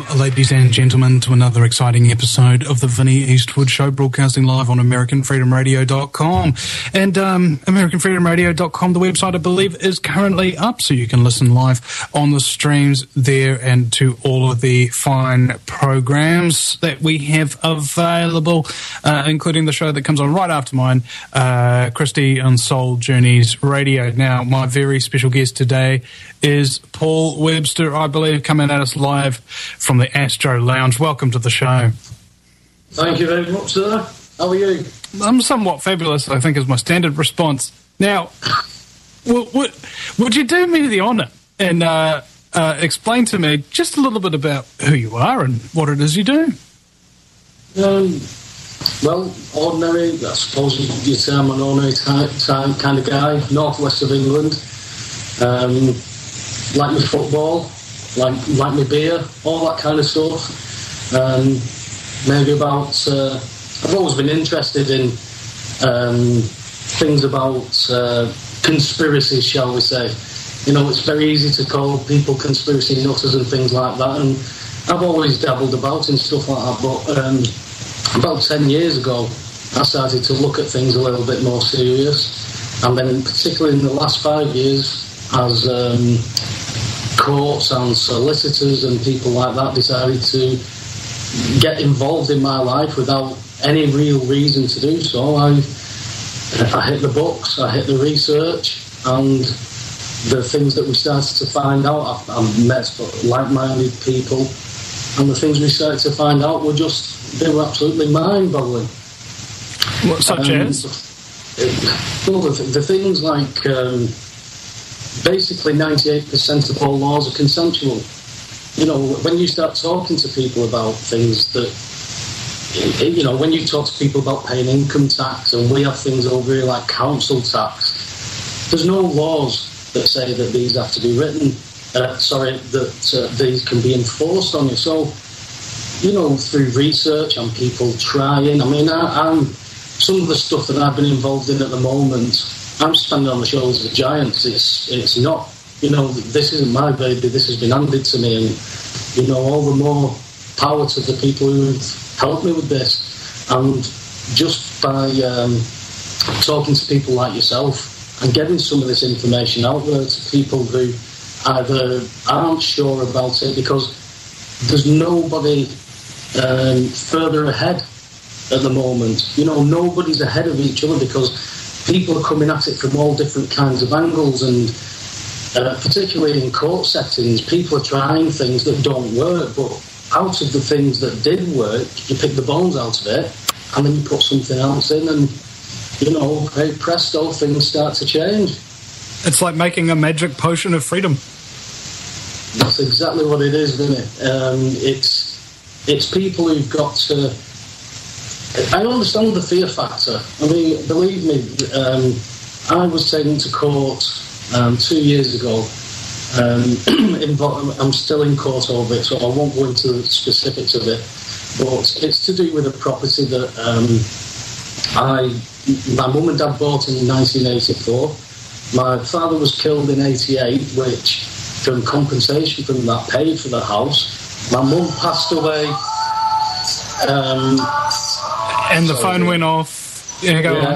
Welcome, ladies and gentlemen, to another exciting episode of the Vinnie Eastwood Show, broadcasting live on AmericanFreedomRadio.com. And AmericanFreedomRadio.com, the website, I believe, is currently up, so you can listen live on the streams there and to all of the fine programs that we have available, including the show that comes on right after mine, Christy on Soul Journeys Radio. Now, my very special guest today is Paul Webster, I believe, coming at us live from the Astro Lounge. Welcome to the show. Thank you very much, sir. How are you? I'm somewhat fabulous, I think, is my standard response. Now, would you do me the honour and explain to me just a little bit about who you are and what it is you do? Well, ordinary, I suppose you'd say I'm an ordinary type kind of guy, northwest of England. Like my football, like my beer, all that kind of stuff. Maybe about... I've always been interested in things about conspiracies, shall we say. You know, it's very easy to call people conspiracy nutters and things like that, and I've always dabbled about in stuff like that, but about 10 years ago, I started to look at things a little bit more serious, and then particularly in the last 5 years, as courts and solicitors and people like that decided to get involved in my life without any real reason to do so, I hit the books, I hit the research, and the things that we started to find out, I met like-minded people, and the things we started to find out they were absolutely mind-boggling. What, such as? Well, the things like... basically 98% of all laws are consensual. You know, when you start talking to people about things that, you know, when you talk to people about paying income tax, and we have things over here like council tax, there's no laws that say that these have to be written, that these can be enforced on you. So, you know, through research and people trying, I mean, I'm some of the stuff that I've been involved in at the moment, I'm standing on the shoulders of giants. It's not, you know, this isn't my baby, this has been handed to me, and, you know, all the more power to the people who've helped me with this. And just by talking to people like yourself and getting some of this information out there to people who either aren't sure about it, because there's nobody further ahead at the moment. You know, nobody's ahead of each other, because people are coming at it from all different kinds of angles, and particularly in court settings, people are trying things that don't work, but out of the things that did work, you pick the bones out of it, and then you put something else in, and, you know, hey, presto, things start to change. It's like making a magic potion of freedom. That's exactly what it is, isn't it? It's people who've got to... I understand the fear factor. I mean, believe me, I was taken to court 2 years ago. I'm still in court over it, so I won't go into the specifics of it. But it's to do with a property that my mum and dad bought in 1984. My father was killed in 88, which, from compensation from that, paid for the house. My mum passed away... and the phone went off. Yeah, go on.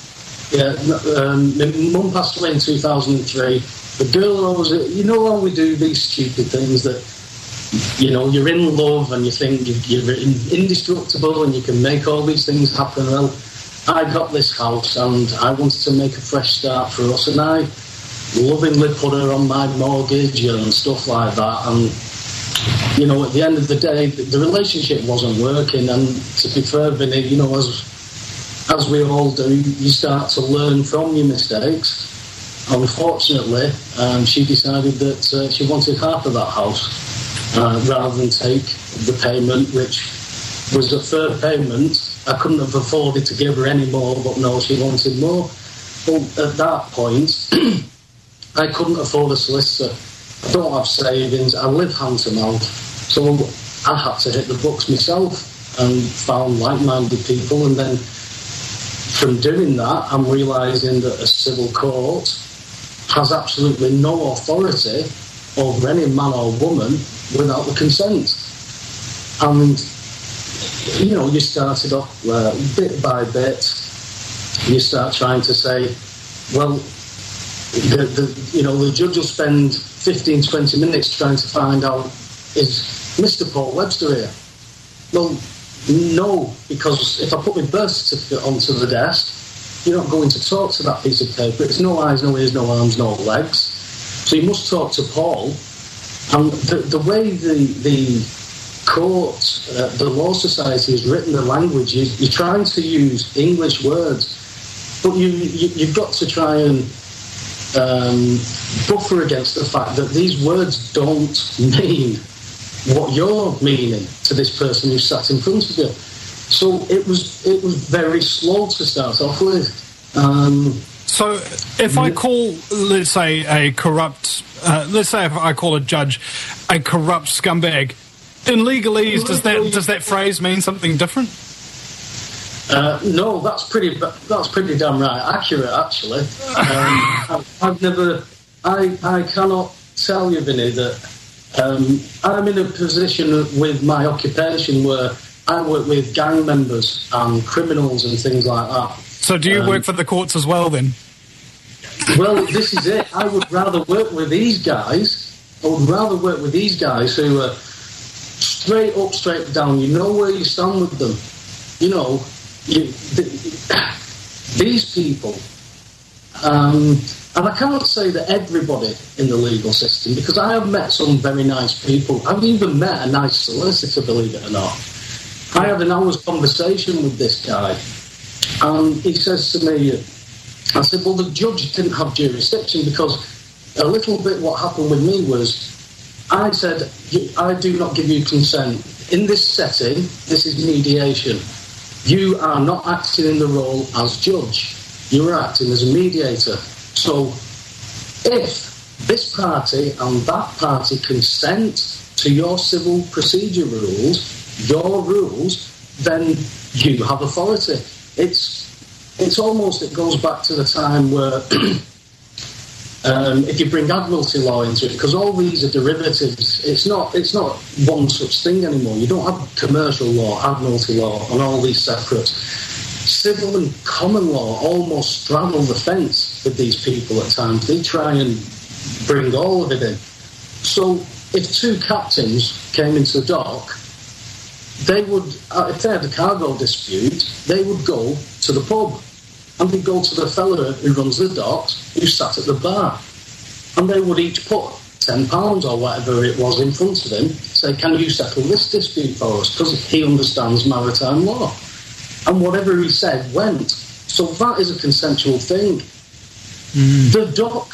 My mum passed away in 2003. The girl always, you know how we do these stupid things that, you know, you're in love and you think you're indestructible and you can make all these things happen. Well, I got this house and I wanted to make a fresh start for us, and I lovingly put her on my mortgage and stuff like that, and, you know, at the end of the day, the relationship wasn't working, and to be fair, Vinny, you know, as we all do, you start to learn from your mistakes. Unfortunately, she decided that she wanted half of that house rather than take the payment, which was the third payment. I couldn't have afforded to give her any more, but no, she wanted more. Well, at that point, I couldn't afford a solicitor. I don't have savings, I live hand to mouth, so I had to hit the books myself and found like-minded people, and then from doing that, I'm realising that a civil court has absolutely no authority over any man or woman without the consent. And, you started off bit by bit. You start trying to say, well, the judge will spend 15, 20 minutes trying to find out, is Mr. Paul Webster here? Well, no, because if I put my birth certificate onto the desk, you're not going to talk to that piece of paper. It's no eyes, no ears, no arms, no legs. So you must talk to Paul. And the way the court, the Law Society has written the language, you're trying to use English words, but you've got to try and buffer against the fact that these words don't mean what you're meaning to this person who sat in front of you. So it was very slow to start off with. So if I call, let's say, if I call a judge a corrupt scumbag, in legalese, does that phrase mean something different? No, that's pretty damn right accurate, actually. I cannot tell you, Vinny, that I'm in a position with my occupation where I work with gang members and criminals and things like that. So do you work for the courts as well, then? Well, this is it. I would rather work with these guys. I would rather work with these guys who are straight up, straight down. You know where you stand with them. These people, and I can't say that everybody in the legal system, because I have met some very nice people. I've even met a nice solicitor, believe it or not. I had an hour's conversation with this guy, and he says to me, I said, well, the judge didn't have jurisdiction, because a little bit what happened with me was, I said, I do not give you consent. In this setting, this is mediation. You are not acting in the role as judge. You are acting as a mediator. So if this party and that party consent to your civil procedure rules, your rules, then you have authority. It's almost, it goes back to the time where if you bring admiralty law into it, because all these are derivatives, it's not one such thing anymore. You don't have commercial law, admiralty law, and all these separate. Civil and common law almost straddle the fence with these people at times. They try and bring all of it in. So if two captains came into the dock, they would, if they had a cargo dispute, they would go to the pub and they'd go to the fella who runs the docks, who sat at the bar, and they would each put £10 or whatever it was in front of him, say, can you settle this dispute for us? Because he understands maritime law. And whatever he said went. So that is a consensual thing. The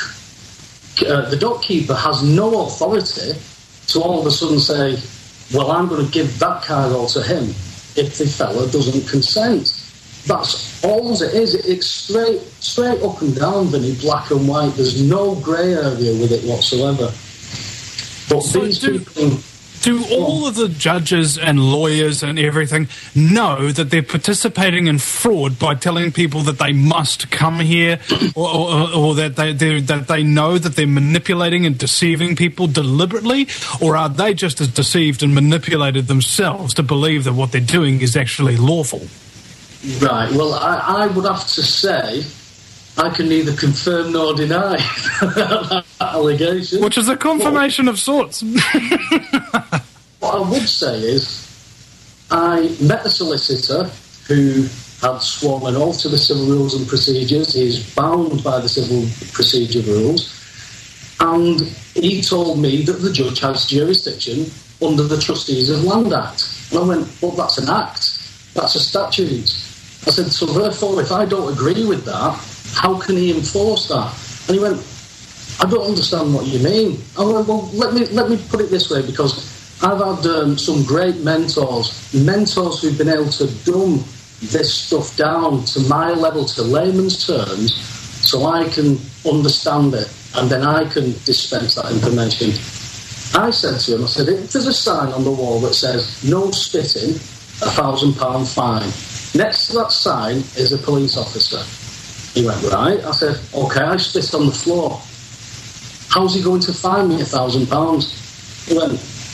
dock keeper has no authority to all of a sudden say, well, I'm going to give that cargo to him if the fella doesn't consent. That's all it is. It's straight up and down, Vinny, black and white. There's no grey area with it whatsoever. But so these people... Do all of the judges and lawyers and everything know that they're participating in fraud by telling people that they must come here, or that they know that they're manipulating and deceiving people deliberately, or are they just as deceived and manipulated themselves to believe that what they're doing is actually lawful? Right. Well, I would have to say I can neither confirm nor deny that allegation. Which is a confirmation of sorts. What I would say is I met a solicitor who had sworn an oath to the civil rules and procedures. He's bound by the civil procedure rules. And he told me that the judge has jurisdiction under the Trustees of Land Act. And I went, well, that's an act. That's a statute. I said, so therefore, if I don't agree with that, how can he enforce that? And he went, I don't understand what you mean. I went, well, let me put it this way, because I've had some great mentors who've been able to dumb this stuff down to my level, to layman's terms, so I can understand it, and then I can dispense that information. I said to him, I said, if there's a sign on the wall that says, no spitting, £1,000 fine. Next to that sign is a police officer. He went, right. I said, okay, I spit on the floor. How's he going to fine me £1,000? He went,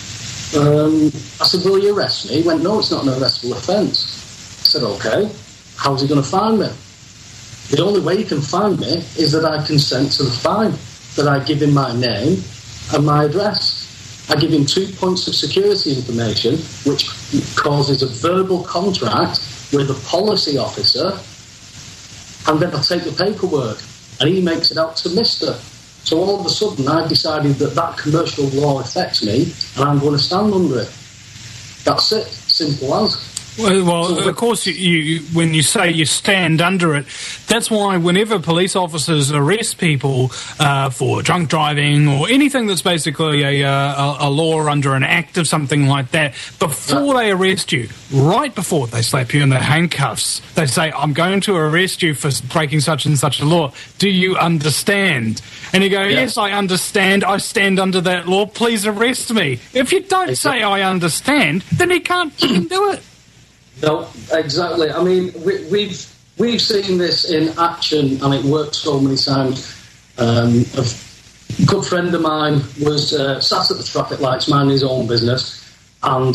I said, will you arrest me? He went, no, it's not an arrestable offence. I said, okay, how's he going to find me? The only way he can find me is that I consent to the fine, that I give him my name and my address. I give him 2 points of security information, which causes a verbal contract with a policy officer, and then I take the paperwork, and he makes it out to Mr. So all of a sudden, I've decided that commercial law affects me, and I'm going to stand under it. That's it. Simple as. Well, of course, you when you say you stand under it, that's why whenever police officers arrest people for drunk driving or anything that's basically a law under an act of something like that, before they arrest you, right before they slap you in the handcuffs, they say, I'm going to arrest you for breaking such and such a law. Do you understand? And you go, yes, I understand. I stand under that law. Please arrest me. If you don't say I understand, then you can't do it. No, exactly. I mean, we've seen this in action, and it worked so many times. A good friend of mine was sat at the traffic lights, minding his own business, and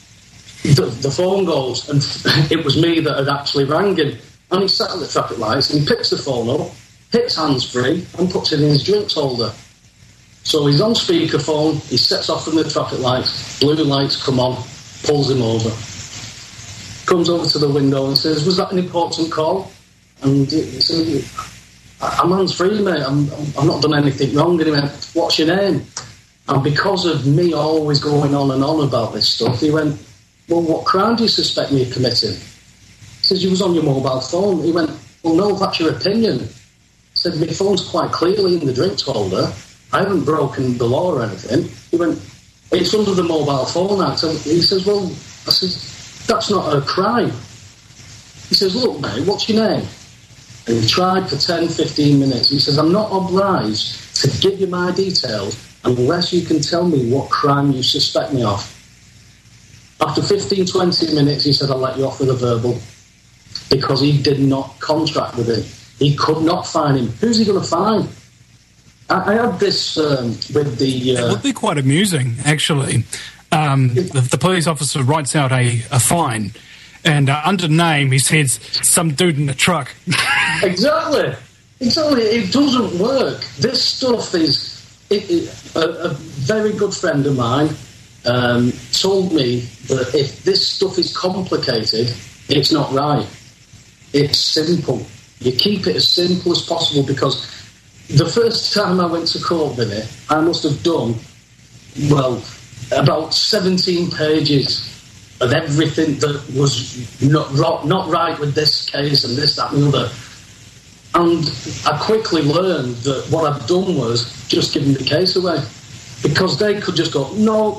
the phone goes, and it was me that had actually rang him. And he sat at the traffic lights, and he picks the phone up, hits hands-free, and puts it in his drinks holder. So he's on speakerphone, he sets off from the traffic lights, blue lights come on, pulls him over. Comes over to the window and says, was that an important call? And he said, I'm hands-free, mate. I've not done anything wrong. And he went, what's your name? And because of me always going on and on about this stuff, he went, well, what crime do you suspect me of committing? He says, you was on your mobile phone. He went, well, no, that's your opinion. He said, my phone's quite clearly in the drinks holder. I haven't broken the law or anything. He went, it's under the Mobile Phone Act. And he says, well, I said, that's not a crime. He says, look, mate, what's your name? And he tried for 10, 15 minutes. He says, I'm not obliged to give you my details unless you can tell me what crime you suspect me of. After 15, 20 minutes, he said, I'll let you off with a verbal, because he did not contract with him. He could not find him. Who's he going to find? I had this with the... It would be quite amusing, actually. The police officer writes out a fine, and under name he says some dude in the truck. Exactly. It doesn't work. This stuff is... a very good friend of mine told me that if this stuff is complicated, it's not right. It's simple. You keep it as simple as possible, because the first time I went to court with it, I must have done, well, about 17 pages of everything that was not right with this case and this, that and the other. And I quickly learned that what I'd done was just giving the case away, because they could just go, no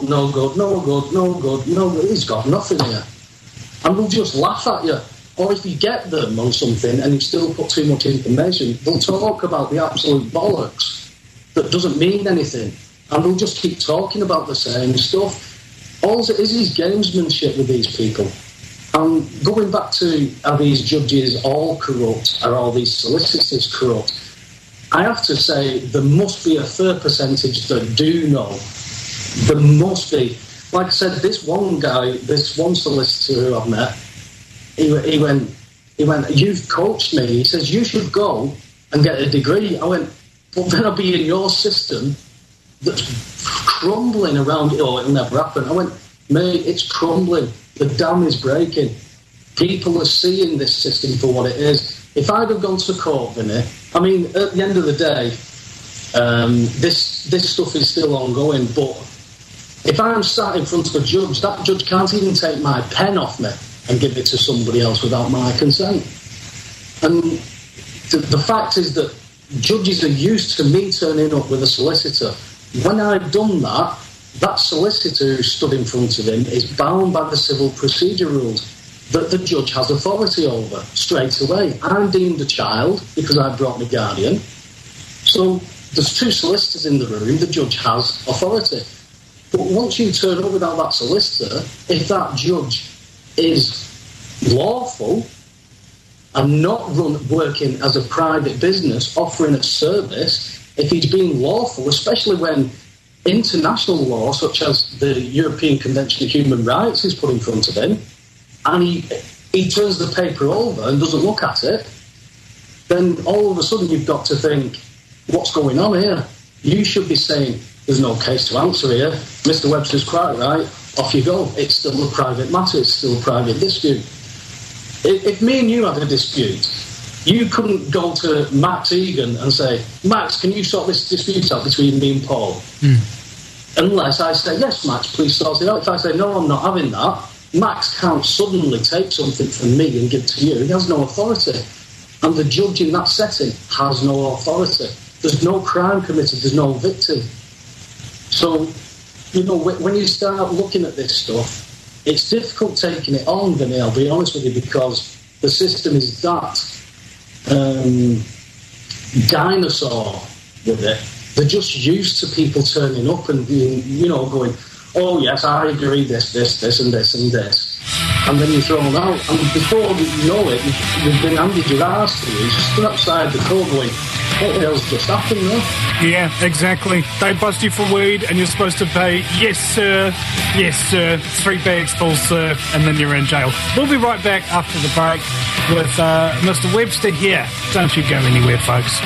good, he's got nothing here. And they'll just laugh at you. Or if you get them on something and you still put too much information, they'll talk about the absolute bollocks that doesn't mean anything. And they'll just keep talking about the same stuff. All it is gamesmanship with these people. And going back to, are these judges all corrupt? Are all these solicitors corrupt? I have to say there must be a fair percentage that do know. There must be. Like I said, this one guy, this one solicitor who I've met, he went, you've coached me. He says, you should go and get a degree. I went, but then I'll be in your system that's crumbling around it. Oh, it'll never happen. I went, mate, it's crumbling. The dam is breaking. People are seeing this system for what it is. If I'd have gone to court, Vinny, I mean, at the end of the day, this stuff is still ongoing, but if I'm sat in front of a judge, that judge can't even take my pen off me and give it to somebody else without my consent. And the fact is that judges are used to me turning up with a solicitor. When I've done that, that solicitor who stood in front of him is bound by the civil procedure rules that the judge has authority over straight away. I'm deemed a child because I brought my guardian. So there's two solicitors in the room, the judge has authority. But once you turn up without that solicitor, if that judge is lawful and not working as a private business, offering a service, if he's being lawful, especially when international law, such as the European Convention of Human Rights, is put in front of him, and he turns the paper over and doesn't look at it, then all of a sudden you've got to think, what's going on here? You should be saying, there's no case to answer here. Mr. Webster's quite right. Off you go. It's still a private matter. It's still a private dispute. If me and you had a dispute, you couldn't go to Max Egan and say, Max, can you sort this dispute out between me and Paul? Unless I say, yes, Max, please sort it out. If I say, no, I'm not having that, Max can't suddenly take something from me and give it to you. He has no authority. And the judge in that setting has no authority. There's no crime committed. There's no victim. So, you know, when you start looking at this stuff, it's difficult taking it on, Vinny, I'll be honest with you, because the system is that dinosaur with it. They're just used to people turning up and being, you know, going, oh, yes, I agree, this, and this, and this. And then you're thrown out. And before you know it, you've been handed your arse to you. You're just outside the court going, what the hell's just happened there? Yeah, exactly. They bust you for weed and you're supposed to pay, yes, sir, 3 bags full, sir, and then you're in jail. We'll be right back after the break with Mr. Webster here. Don't you go anywhere, folks.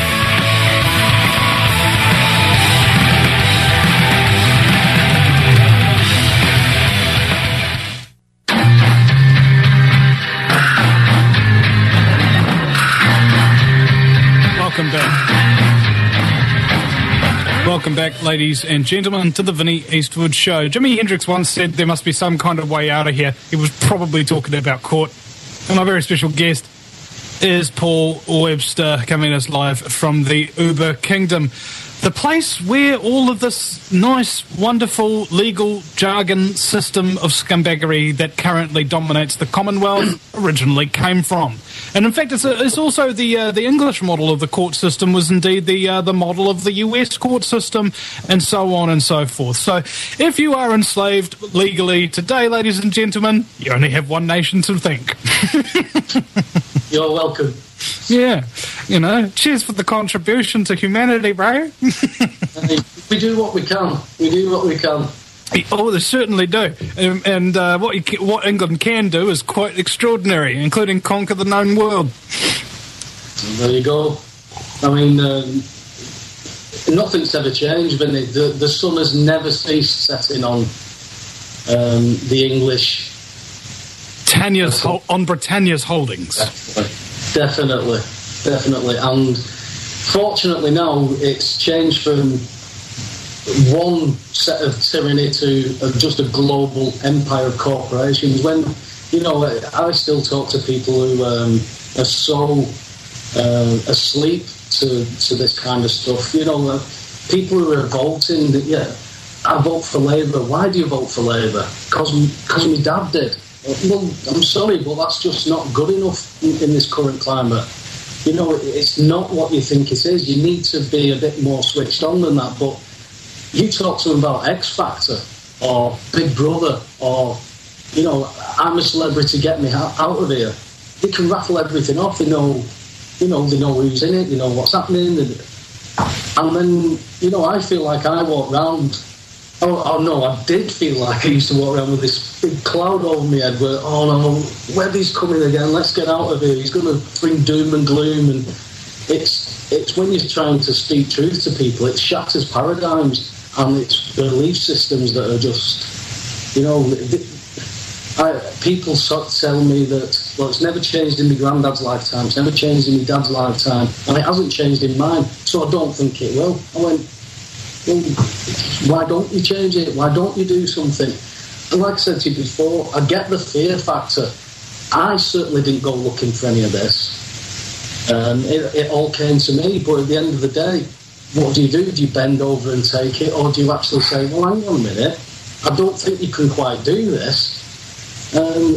Welcome back, ladies and gentlemen, to the Vinny Eastwood Show. Jimi Hendrix once said there must be some kind of way out of here. He was probably talking about court. And my very special guest is Paul Webster, coming to us live from the Uber Kingdom. The place where all of this nice, wonderful, legal jargon system of scumbaggery that currently dominates the Commonwealth originally came from. And in fact, it's also the English model of the court system was indeed the model of the US court system, and so on and so forth. So if you are enslaved legally today, ladies and gentlemen, you only have one nation to thank. You're welcome. Yeah, you know, cheers for the contribution to humanity, bro. We do what we can. We do what we can. Oh, they certainly do. And what England can do is quite extraordinary, including conquer the known world. There you go. I mean, nothing's ever changed, Vinny. The sun has never ceased setting on the English. On Britannia's holdings. Definitely. And fortunately now it's changed from one set of tyranny to just a global empire of corporations. When, you know, I still talk to people who are so asleep to this kind of stuff. You know, people who are voting, I vote for Labour. Why do you vote for Labour? Because my dad did. Well, I'm sorry, but that's just not good enough in this current climate. You know, it's not what you think it is. You need to be a bit more switched on than that. But you talk to them about X Factor or Big Brother or, you know, I'm a celebrity, get me out of here. They can rattle everything off. They know who's in it. They know what's happening. And then, you know, I feel like I walk round. Oh no, I did feel like I used to walk around with this big cloud over my head where, oh no, Webby's coming again, let's get out of here, he's going to bring doom and gloom. And it's when you're trying to speak truth to people, it shatters paradigms and it's belief systems that are just, you know, people tell me that, well, it's never changed in my granddad's lifetime, it's never changed in my dad's lifetime, and it hasn't changed in mine, so I don't think it will. I went, well, why don't you change it? Why don't you do something? And like I said to you before, I get the fear factor. I certainly didn't go looking for any of this. It all came to me, but at the end of the day, what do? Do you bend over and take it, or do you actually say, well, hang on a minute, I don't think you can quite do this?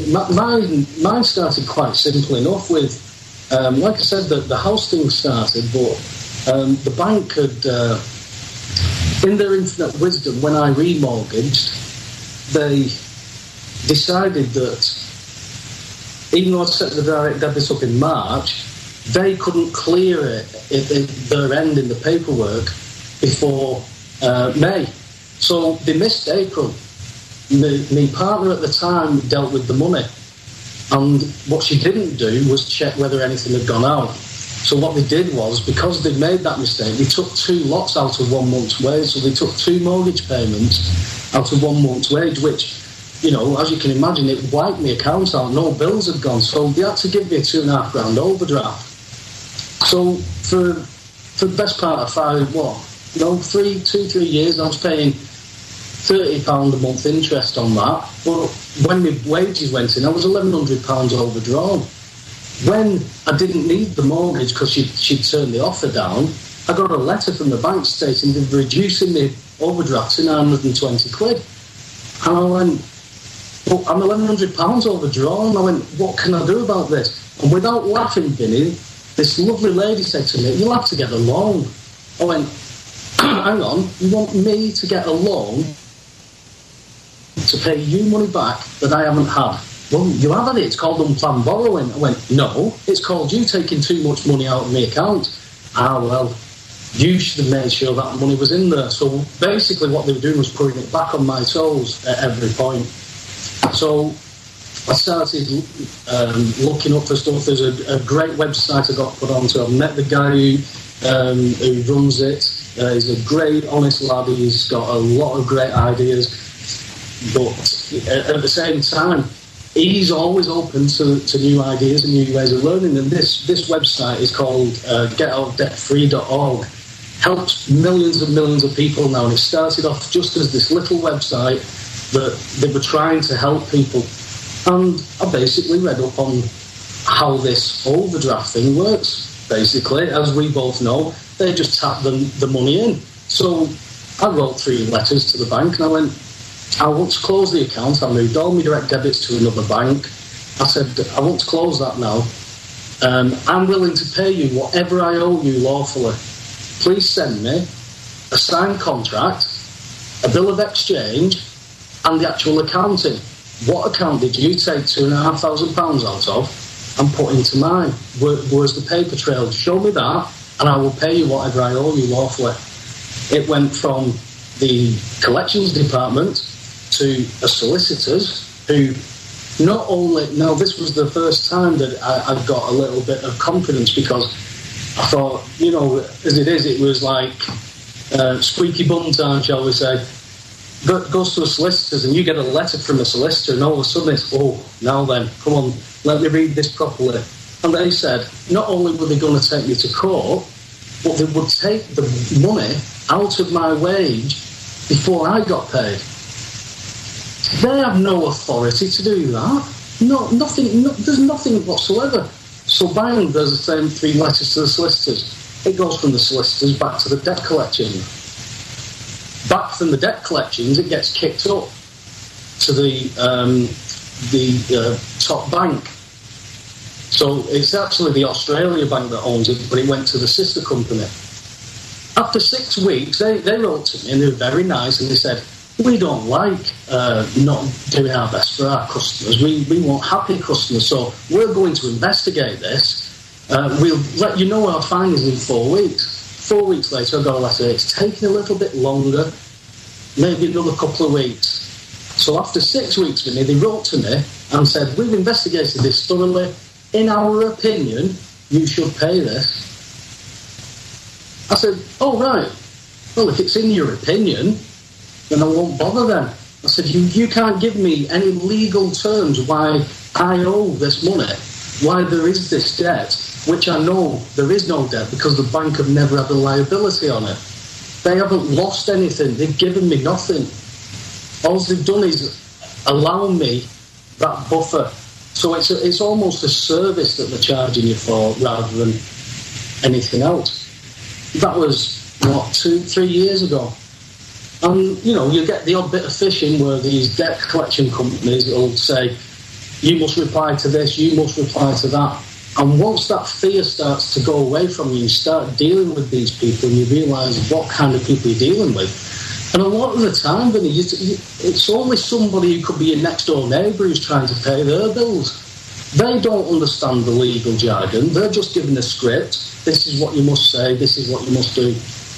Mine started quite simple enough with, like I said, the house thing started, but the bank had... in their infinite wisdom, when I remortgaged, they decided that even though I'd set the direct debit up in March, they couldn't clear it at their end in the paperwork before May. So they missed April. My partner at the time dealt with the money, and what she didn't do was check whether anything had gone out. So what they did was, because they'd made that mistake, they took 2 lots out of 1 month's wage. So they took 2 mortgage payments out of 1 month's wage, which, you know, as you can imagine, it wiped my account out. No bills had gone. So they had to give me a £2,500 overdraft. So for the best part of 3 years, I was paying £30 a month interest on that. But when my wages went in, I was £1,100 overdrawn. When I didn't need the mortgage because she'd turned the offer down, I got a letter from the bank stating they're reducing the overdraft to £920. And I went, well, I'm £1,100 overdrawn. I went, what can I do about this? And without laughing, Vinny, this lovely lady said to me, you'll have to get a loan. I went, hang on, you want me to get a loan to pay you money back that I haven't had? Well, you have had it. It's called unplanned borrowing. I went, no, it's called you taking too much money out of my account. Well, you should have made sure that money was in there. So basically what they were doing was putting it back on my toes at every point. So I started looking up for stuff. There's a great website I got put onto. I've met the guy who runs it. He's a great, honest lad. He's got a lot of great ideas. But at the same time, he's always open to new ideas and new ways of learning. And this website is called getoutdebtfree.org. Helps millions and millions of people now. And it started off just as this little website that they were trying to help people. And I basically read up on how this overdraft thing works. Basically, as we both know, they just tap the money in. So I wrote 3 letters to the bank and I went, I want to close the account. I moved all my direct debits to another bank. I said, I want to close that now. I'm willing to pay you whatever I owe you lawfully. Please send me a signed contract, a bill of exchange, and the actual accounting. What account did you take £2,500 out of and put into mine? Where's the paper trail? Show me that, and I will pay you whatever I owe you lawfully. It went from the collections department to a solicitor's who not only... Now, this was the first time that I got a little bit of confidence, because I thought, you know, as it is, it was like squeaky bum time, shall we say. Goes to a solicitor's and you get a letter from a solicitor and all of a sudden it's, oh, now then, come on, let me read this properly. And they said, not only were they going to take me to court, but they would take the money out of my wage before I got paid. They have no authority to do that. Nothing. There's nothing whatsoever. So bang, there's the same 3 letters to the solicitors. It goes from the solicitors back to the debt collection. Back from the debt collections, it gets kicked up to the top bank. So it's actually the Australia bank that owns it, but it went to the sister company. After 6 weeks, they wrote to me and they were very nice and they said, we don't like not doing our best for our customers. We want happy customers, so we're going to investigate this. We'll let you know our findings in 4 weeks. 4 weeks later, I got a letter. It's taken a little bit longer, maybe another couple of weeks. So after 6 weeks with me, they wrote to me and said, we've investigated this thoroughly. In our opinion, you should pay this. I said, oh, right. Well, if it's in your opinion, then I won't bother then. I said, you can't give me any legal terms why I owe this money, why there is this debt, which I know there is no debt because the bank have never had a liability on it. They haven't lost anything. They've given me nothing. All they've done is allow me that buffer. So it's almost a service that they're charging you for rather than anything else. That was, 2-3 years ago. And, you know, you get the odd bit of phishing where these debt collection companies will say, you must reply to this, you must reply to that. And once that fear starts to go away from you, you start dealing with these people and you realise what kind of people you're dealing with. And a lot of the time, Vinny, it's only somebody who could be your next-door neighbour who's trying to pay their bills. They don't understand the legal jargon. They're just given a script. This is what you must say. This is what you must do.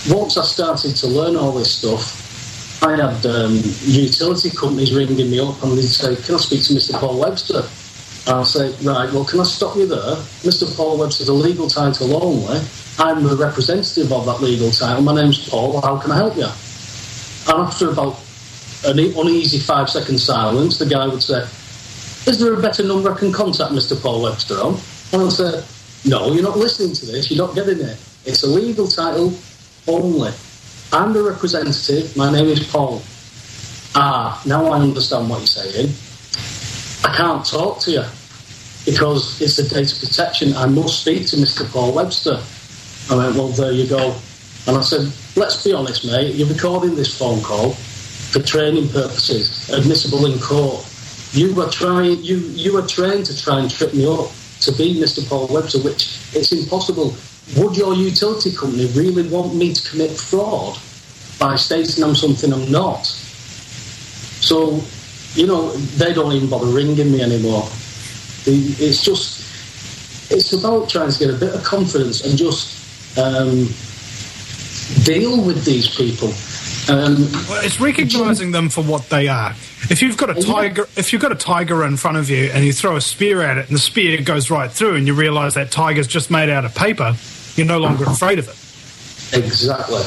once I started to learn all this stuff, I had utility companies ringing me up and they'd say, can I speak to Mr. Paul Webster? And I'll say, right, well, can I stop you there? Mr. Paul Webster's a legal title only. I'm the representative of that legal title. My name's Paul. How can I help you? And after about an uneasy 5-second silence, the guy would say, is there a better number I can contact Mr. Paul Webster on? And I'll say, no, you're not listening to this. You're not getting it. It's a legal title only. I'm the representative. My name is Paul. Now I understand what you're saying. I can't talk to you because it's a data protection. I must speak to Mr. Paul Webster. I went, well, there you go. And I said, let's be honest, mate. You're recording this phone call for training purposes, admissible in court. You were trained to try and trip me up to be Mr. Paul Webster, which it's impossible. Would your utility company really want me to commit fraud by stating I'm something I'm not? So, they don't even bother ringing me anymore. It's about trying to get a bit of confidence and just deal with these people. Well, it's recognising them for what they are. If you've got a tiger in front of you and you throw a spear at it and the spear goes right through and you realise that tiger's just made out of paper, you're no longer afraid of it. Exactly.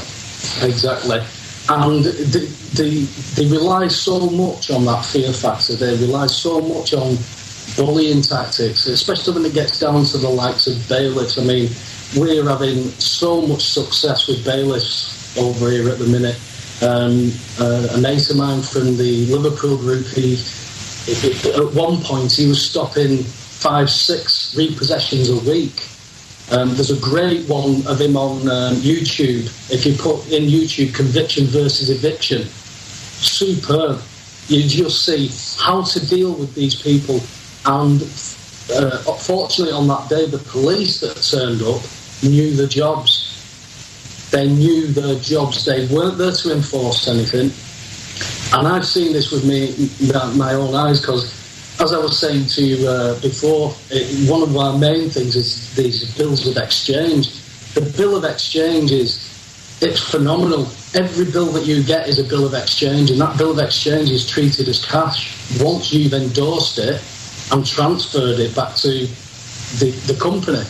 And they rely so much on that fear factor. They rely so much on bullying tactics, especially when it gets down to the likes of bailiffs. I mean, we're having so much success with bailiffs over here at the minute. A mate of mine from the Liverpool group, at one point he was stopping 5-6 repossessions a week. There's a great one of him on YouTube. If you put in YouTube conviction versus eviction, superb. You just see how to deal with these people. And fortunately on that day, the police that turned up knew the jobs. They knew their jobs. They weren't there to enforce anything. And I've seen this with my own eyes because, as I was saying to you before, one of our main things is these bills of exchange. The bill of exchange it's phenomenal. Every bill that you get is a bill of exchange, and that bill of exchange is treated as cash once you've endorsed it and transferred it back to the company.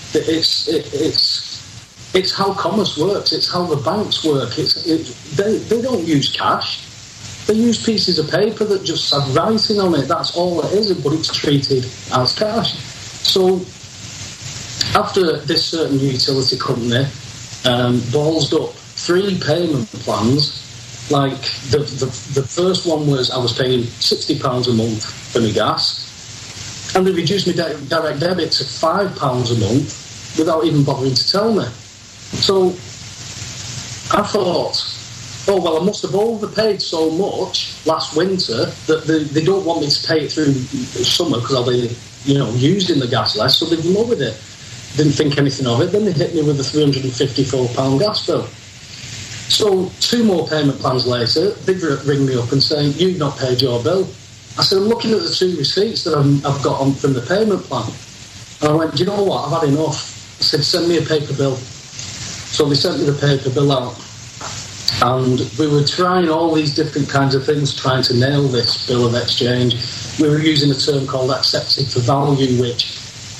It's how commerce works. It's how the banks work. They don't use cash. They use pieces of paper that just have writing on it. That's all it is, but it's treated as cash. So after this certain utility company ballsed up 3 payment plans, like the first one was I was paying £60 a month for my gas, and they reduced my direct debit to £5 a month without even bothering to tell me. So I thought, oh, well, I must have overpaid so much last winter that they don't want me to pay it through summer because I'll be, using the gas less, so they've lowered it. Didn't think anything of it. Then they hit me with a £354 gas bill. So 2 more payment plans later, they'd ring me up and say, you've not paid your bill. I said, I'm looking at the 2 receipts that I've got on from the payment plan. And I went, do you know what? I've had enough. I said, send me a paper bill. So they sent me the paper bill out. And we were trying all these different kinds of things, trying to nail this bill of exchange. We were using a term called accepted for value, which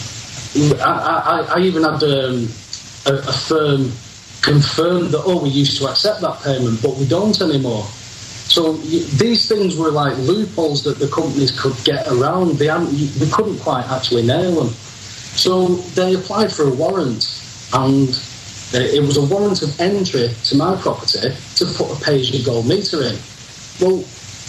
I even had a firm confirm that, we used to accept that payment, but we don't anymore. So these things were like loopholes that the companies could get around. We couldn't quite actually nail them. So they applied for a warrant, and it was a warrant of entry to my property to put a pay-as-you-go meter in. Well,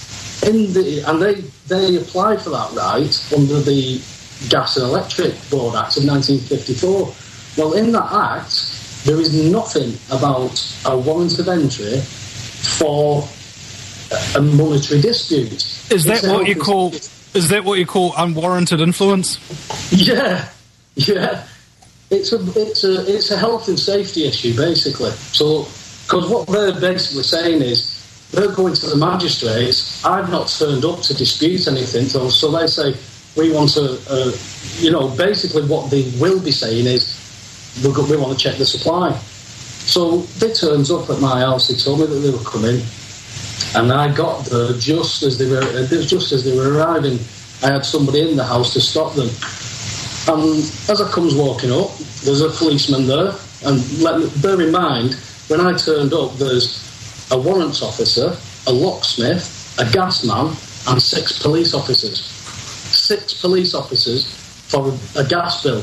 they applied for that right under the Gas and Electric Board Act of 1954. Well, in that act, there is nothing about a warrant of entry for a monetary dispute. Is that what you call unwarranted influence? Yeah. It's a health and safety issue, basically. So, because what they're basically saying is, they're going to the magistrates, I've not turned up to dispute anything, so they say, we want to, basically what they will be saying is, we want to check the supply. So they turned up at my house. They told me that they were coming, and I got there just as they were arriving. I had somebody in the house to stop them. And as I comes walking up, there's a policeman there. And bear in mind, when I turned up, there's a warrants officer, a locksmith, a gas man, and 6 police officers. 6 police officers for a gas bill.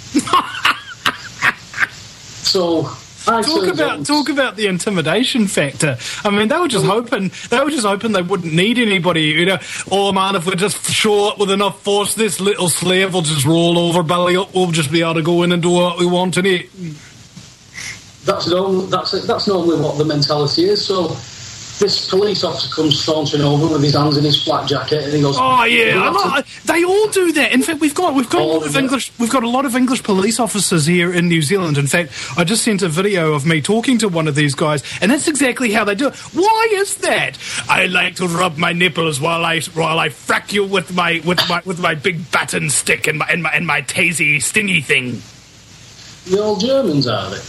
So I talk about the intimidation factor. I mean, they were just hoping they wouldn't need anybody. You know, oh man, if we're just short with enough force, this little slave will just roll over, belly up. We'll just be able to go in and do what we want in it. That's normally what the mentality is. So this police officer comes sauntering over with his hands in his flak jacket, and he goes, "Oh yeah, they all do that." In fact, we've got a lot of English police officers here in New Zealand. In fact, I just sent a video of me talking to one of these guys, and that's exactly how they do it. Why is that? I like to rub my nipples while I frack you with my big baton stick and my tasey stingy thing. The old Germans, are they?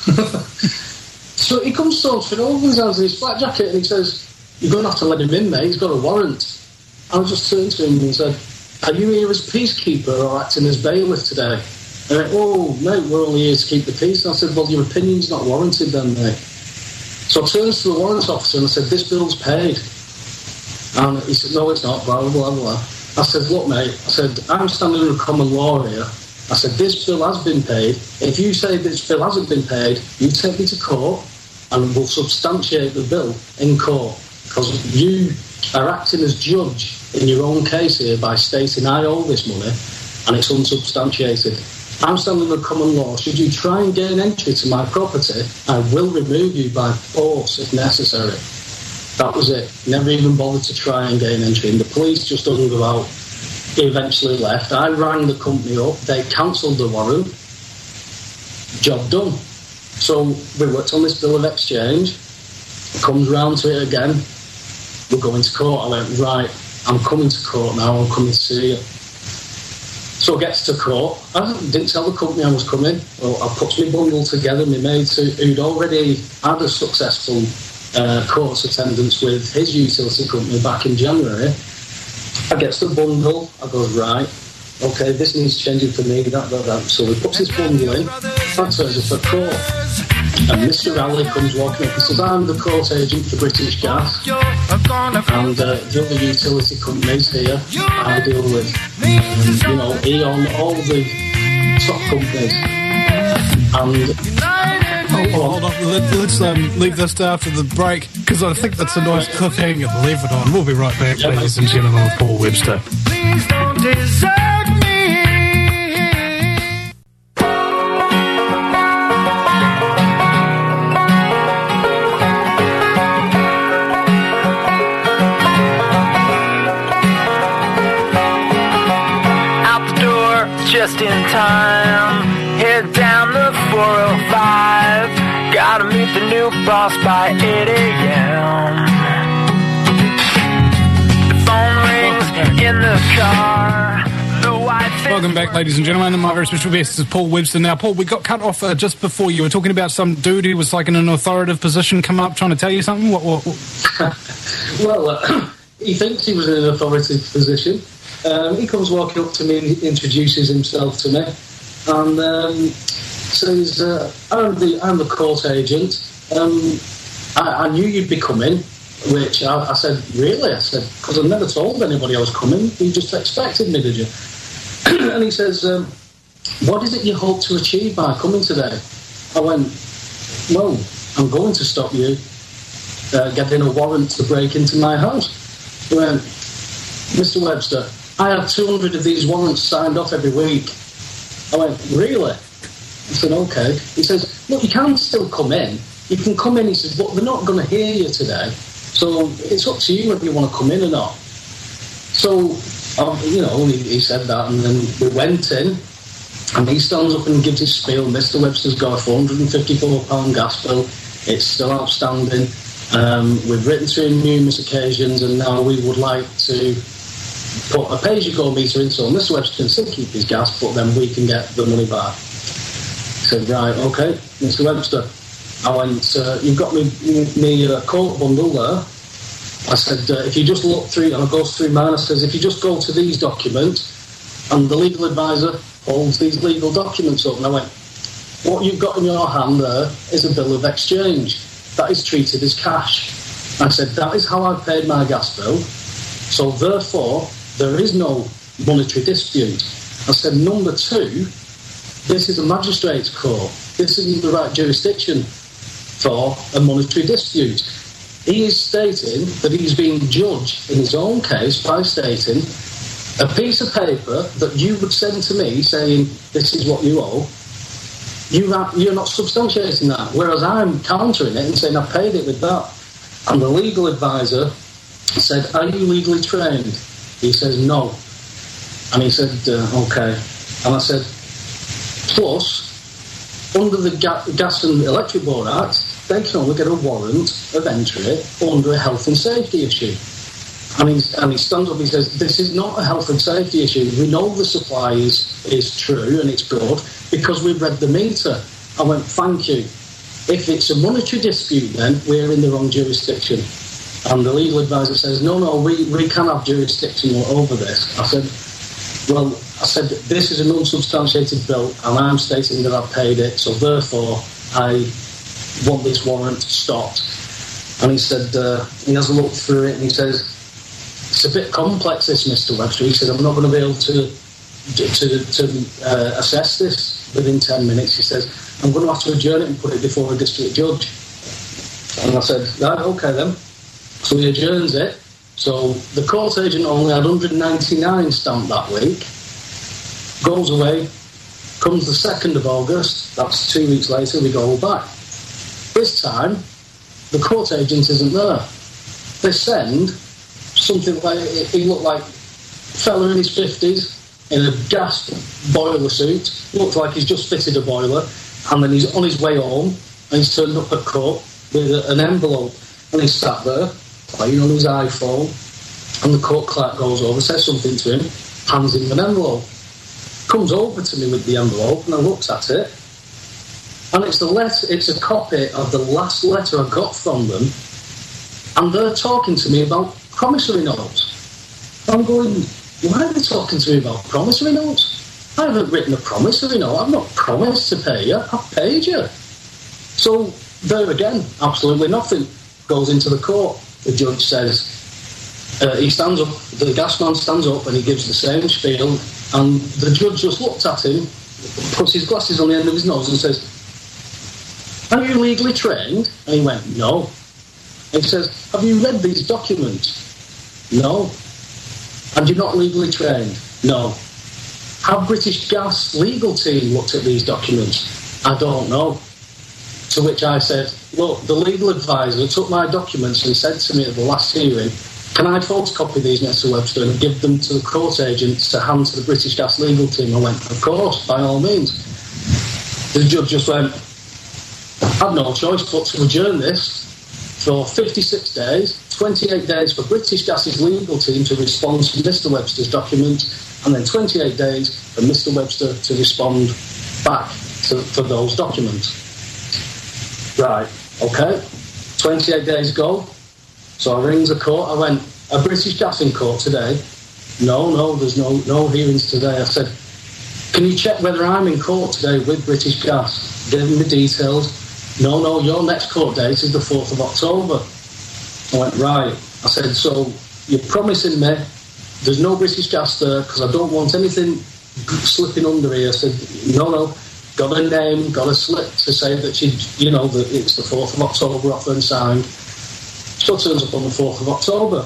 So he comes sauntering over his hands in his black jacket, and he says, "You're going to have to let him in, mate. He's got a warrant." I just turned to him and said, "Are you here as peacekeeper or acting as bailiff today?" And he went, "Oh, mate, we're only here to keep the peace." And I said, "Well, your opinion's not warranted then, mate." So I turned to the warrants officer and I said, "This bill's paid." And he said, "No, it's not, blah, blah, blah." I said, "Look, mate," I said, "I'm standing under common law here. I said, this bill has been paid. If you say this bill hasn't been paid, you take me to court and we'll substantiate the bill in court, because you are acting as judge in your own case here by stating I owe this money and it's unsubstantiated. I'm standing under common law. Should you try and gain entry to my property, I will remove you by force if necessary." That was it. Never even bothered to try and gain entry. And the police just hung about. He eventually left. I rang the company up. They cancelled the warrant. Job done. So we worked on this bill of exchange. Comes round to it again. We're going to court. I went, right, I'm coming to court now. I'm coming to see you. So gets to court. I didn't tell the company I was coming. Well, I put my bundle together. My mate, who'd already had a successful court attendance with his utility company back in January. I get the bundle, I go, right, okay, this needs changing for me, that. So we put this bundle in, transfers it for court. And Mr. Rowley comes walking up and says, "I'm the court agent for British Gas, and the other utility companies here I deal with. E.ON, all the top companies." And hold on. Let's leave this to after the break, because I think that's a nice cliffhanger to leave it on. We'll be right back, ladies and gentlemen, with Paul Webster. Please don't desert me. Out the door, just in time. Head down the 405. Gotta meet the new boss by 8 a.m. The phone rings in the car. The white Welcome back, ladies and gentlemen. My very special guest is Paul Webster. Now, Paul, we got cut off just before. You were talking about some dude who was like in an authoritative position come up trying to tell you something. What? Well, he thinks he was in an authoritative position. He comes walking up to me and introduces himself to me. And says, I'm the court agent. I knew you'd be coming, which I said, really? I said, because I've never told anybody I was coming. You just expected me, did you? And he says, what is it you hope to achieve by coming today? I went, well, I'm going to stop you getting a warrant to break into my house. He went, Mr. Webster, I have 200 of these warrants signed off every week. I went, really? I said, okay. He says, look, you can still come in. You can come in. He says, but they're not going to hear you today. So it's up to you whether you want to come in or not. So, he said that, and then we went in, and he stands up and gives his spiel. Mr. Webster's got a £454 gas bill. It's still outstanding. We've written to him numerous occasions, and now we would like to put a pay-as-you-go meter in, so Mr. Webster can still keep his gas, but then we can get the money back. I said, right, okay, Mr. Webster, I went, you've got me court bundle there. I said, if you just look through, and I goes through mine, I says, if you just go to these documents, and the legal advisor holds these legal documents up, and I went, what you've got in your hand there is a bill of exchange. That is treated as cash. I said, that is how I paid my gas bill, so therefore, there is no monetary dispute. I said, number two, this is a magistrate's court. This isn't the right jurisdiction for a monetary dispute. He is stating that he's being judged in his own case by stating a piece of paper that you would send to me saying this is what you owe. You're not substantiating that, whereas I'm countering it and saying I paid it with that. And the legal advisor said, are you legally trained? He says no. And he said, okay. And I said, plus, under the Gas and Electric Board Act, they can only get a warrant of entry under a health and safety issue. And he stands up, he says, this is not a health and safety issue. We know the supply is true and it's good because we've read the meter. I went, thank you. If it's a monetary dispute, then we're in the wrong jurisdiction. And the legal advisor says, no, we can have jurisdiction over this. I said, this is an unsubstantiated bill and I'm stating that I've paid it, so therefore I want this warrant stopped. And he said, he has a look through it and he says, it's a bit complex this, Mr. Webster. He said, I'm not going to be able to assess this within 10 minutes. He says, I'm going to have to adjourn it and put it before a district judge. And I said, right, okay then. So he adjourns it. So the court agent only had 199 stamped that week. Goes away. Comes the 2nd of August. That's 2 weeks later. We go back. This time, the court agent isn't there. They send something like, he looked like a fella in his 50s in a gas boiler suit. Looked like he's just fitted a boiler. And then he's on his way home and he's turned up at court with an envelope. And he's sat there, playing on his iPhone. And the court clerk goes over, says something to him, hands him an envelope. Comes over to me with the envelope and I looks at it. And it's a copy of the last letter I got from them. And they're talking to me about promissory notes. I'm going, why are they talking to me about promissory notes? I haven't written a promissory note. I've not promised to pay you. I've paid you. So, there again, absolutely nothing goes into the court. The judge says, he stands up, the gas man stands up and he gives the same spiel, and the judge just looked at him, puts his glasses on the end of his nose and says, are you legally trained? And he went, no. And he says, have you read these documents? No. And you're not legally trained? No. Have British Gas legal team looked at these documents? I don't know. To which I said, look, the legal advisor took my documents and said to me at the last hearing, can I photocopy these, Mr. Webster, and give them to the court agent to hand to the British Gas legal team? I went, of course, by all means. The judge just went, I've no choice but to adjourn this for 56 days, 28 days for British Gas's legal team to respond to Mr. Webster's documents, and then 28 days for Mr. Webster to respond back for those documents. Right, okay. 28 days ago, so I rings the court. I went, are British Gas in court today? No, there's no hearings today. I said, can you check whether I'm in court today with British Gas? Give them the details. No, your next court date is the 4th of October. I went, right. I said, so you're promising me there's no British Gas there because I don't want anything slipping under here. I said, no, got a name, got a slip to say that that it's the 4th of October offer and signed. So turns up on the 4th of October.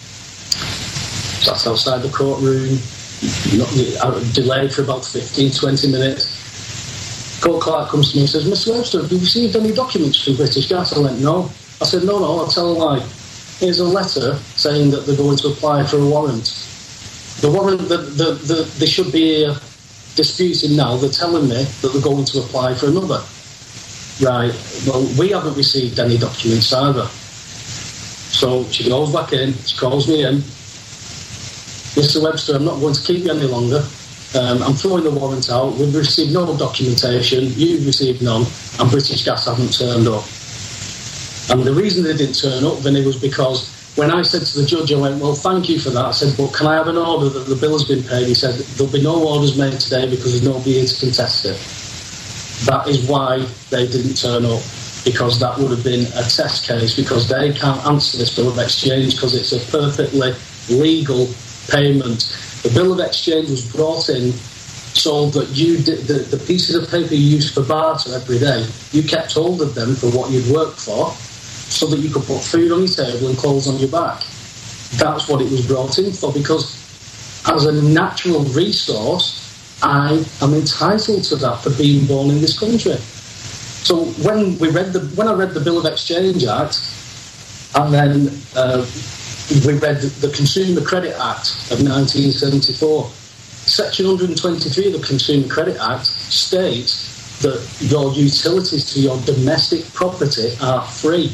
Sat outside the courtroom, delayed for about 15-20 minutes. Court clerk comes to me and says, Mr. Webster, have you received any documents from British Gas? I went, no. I said, no, I'll tell a lie. Here's a letter saying that they're going to apply for a warrant. The warrant, they should be disputing now. They're telling me that they're going to apply for another. Right, well, we haven't received any documents either. So she goes back in, she calls me in. Mr. Webster, I'm not going to keep you any longer. I'm throwing the warrant out. We've received no documentation. You've received none, and British Gas haven't turned up. And the reason they didn't turn up, Vinny, was because when I said to the judge, I went, well, thank you for that. I said, but can I have an order that the bill has been paid? He said, there'll be no orders made today because there's nobody here to contest it. That is why they didn't turn up, because that would have been a test case, because they can't answer this bill of exchange because it's a perfectly legal payment. The bill of exchange was brought in so that you did the pieces of paper you used for barter every day, you kept hold of them for what you'd worked for, so that you could put food on your table and clothes on your back. That's what it was brought in for, because as a natural resource, I am entitled to that for being born in this country. So when I read the Bill of Exchange Act, and then we read the Consumer Credit Act of 1974, Section 123 of the Consumer Credit Act states that your utilities to your domestic property are free.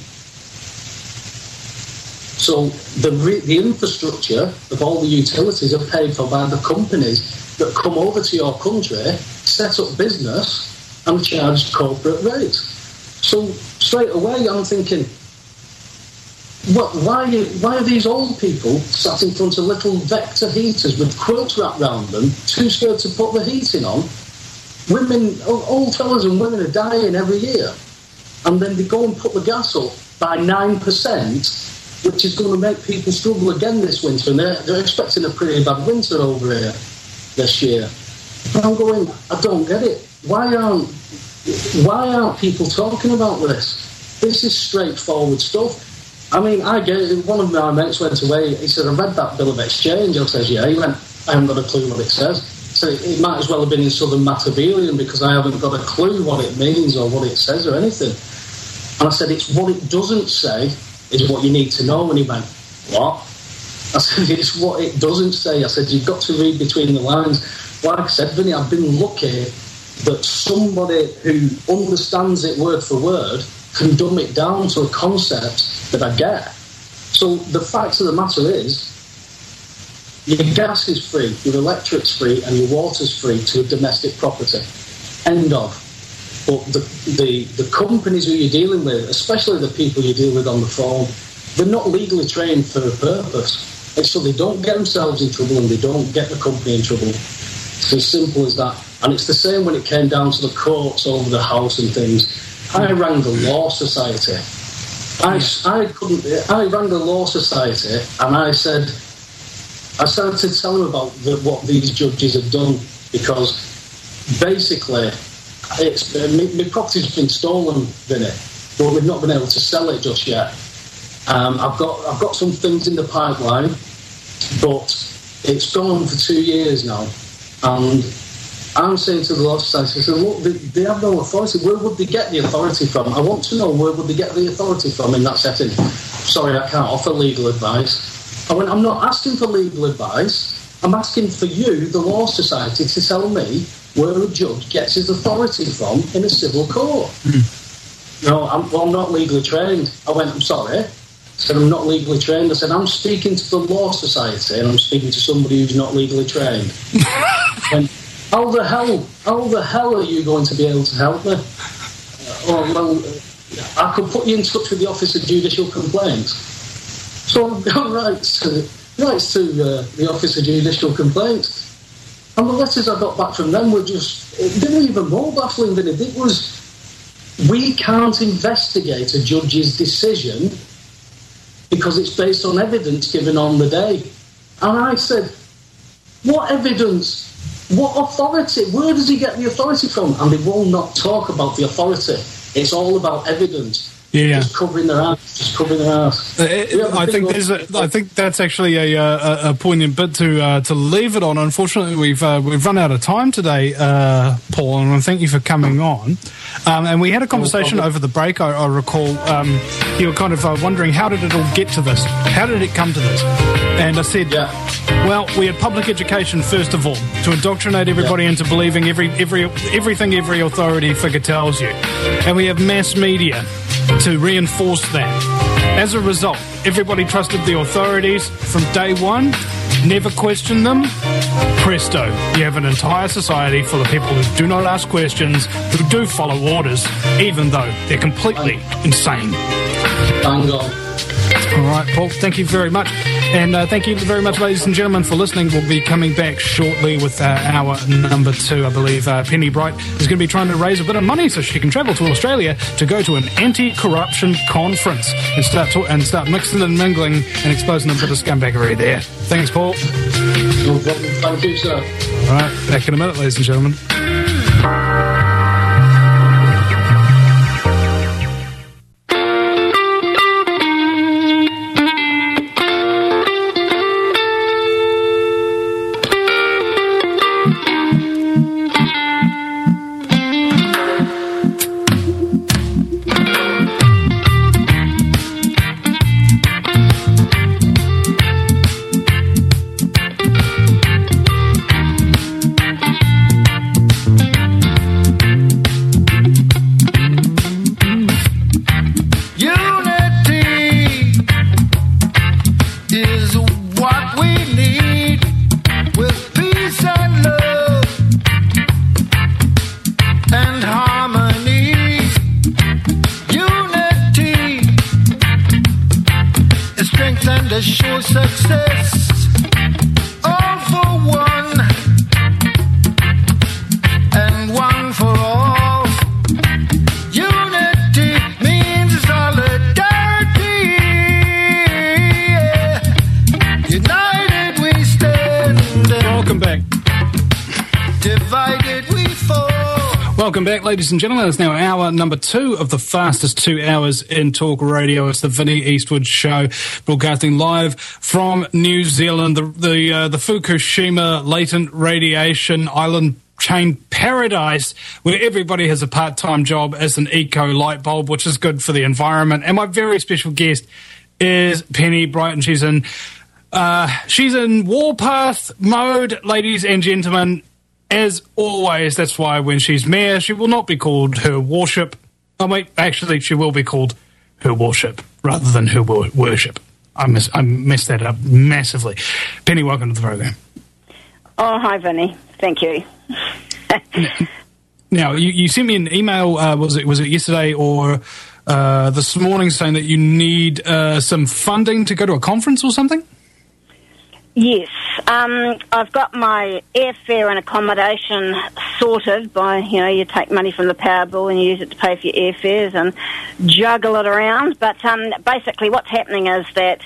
So the infrastructure of all the utilities are paid for by the companies that come over to your country, set up business and charge corporate rates. So straight away I'm thinking, why are these old people sat in front of little Vector heaters with quilts wrapped round them, too scared to put the heating on? Women, old fellas and women are dying every year. And then they go and put the gas up by 9%, which is going to make people struggle again this winter. And they're expecting a pretty bad winter over here this year. But I'm going, I don't get it. Why aren't people talking about this? This is straightforward stuff. I mean, I get it. One of my mates went away. He said, I read that Bill of Exchange. I said, yeah. He went, I haven't got a clue what it says. So it might as well have been in Southern Matabeleland because I haven't got a clue what it means or what it says or anything. And I said, it's what it doesn't say is what you need to know. And he went, what? I said, it's what it doesn't say. I said, you've got to read between the lines. Like I said, Vinny, I've been lucky that somebody who understands it word for word can dumb it down to a concept that I get. So the fact of the matter is, your gas is free, your electric's free, and your water's free to a domestic property. End of. But the companies who you're dealing with, especially the people you deal with on the phone, they're not legally trained for a purpose. It's so they don't get themselves in trouble and they don't get the company in trouble. It's as simple as that. And it's the same when it came down to the courts over the house and things. I rang the Law Society. I rang the Law Society and I started to tell them about what these judges have done, because basically my property's been stolen, Vinny, but we've not been able to sell it just yet. I've got some things in the pipeline, but it's gone on for 2 years now, and I'm saying to the Law Society, I said, look, they have no authority. Where would they get the authority from? I want to know where would they get the authority from in that setting. Sorry, I can't offer legal advice. I went, I'm not asking for legal advice. I'm asking for you, the Law Society, to tell me where a judge gets his authority from in a civil court. No, I'm not legally trained. I went, I'm sorry. I said, I'm not legally trained. I said, I'm speaking to the Law Society and I'm speaking to somebody who's not legally trained. And how the hell are you going to be able to help me? I could put you in touch with the Office of Judicial Complaints. So I got rights to the Office of Judicial Complaints. And the letters I got back from them were they were even more baffling than it was. We can't investigate a judge's decision because it's based on evidence given on the day. And I said, what evidence? What authority? Where does he get the authority from? And they will not talk about the authority. It's all about evidence. Yeah, just covering their ass. I think that's actually a poignant bit to leave it on. Unfortunately, we've run out of time today, Paul, and I thank you for coming on. And we had a conversation over the break. I recall you were kind of wondering, how did it all get to this? How did it come to this? And I said, well, we had public education first of all to indoctrinate everybody into believing everything every authority figure tells you, and we have mass media to reinforce that. As a result, everybody trusted the authorities from day one. never question them, presto, you have an entire society full of people who do not ask questions, who do follow orders, even though they're completely insane. Bang on. All right, Paul, thank you very much. And thank you very much, ladies and gentlemen, for listening. We'll be coming back shortly with hour number 2. I believe Penny Bright is going to be trying to raise a bit of money so she can travel to Australia to go to an anti-corruption conference and start mixing and mingling and exposing a bit of scumbaggery there. Thanks, Paul. No problem. Thank you, sir. All right, back in a minute, ladies and gentlemen. Welcome back, ladies and gentlemen. It's now hour number 2 of the fastest 2 hours in talk radio. It's the Vinnie Eastwood Show, broadcasting live from New Zealand, the Fukushima latent radiation island chain paradise, where everybody has a part-time job as an eco light bulb, which is good for the environment. And my very special guest is Penny Bright, and she's in warpath mode, ladies and gentlemen. As always, that's why when she's mayor, she will not be called Her Worship. Oh, wait, actually, she will be called Her Worship rather than Her Worship. I messed that up massively. Penny, welcome to the program. Oh, hi, Vinny. Thank you. Now, you sent me an email, was it yesterday or this morning, saying that you need some funding to go to a conference or something? Yes. I've got my airfare and accommodation sorted by, you take money from the power bill and you use it to pay for your airfares and juggle it around. But basically what's happening is that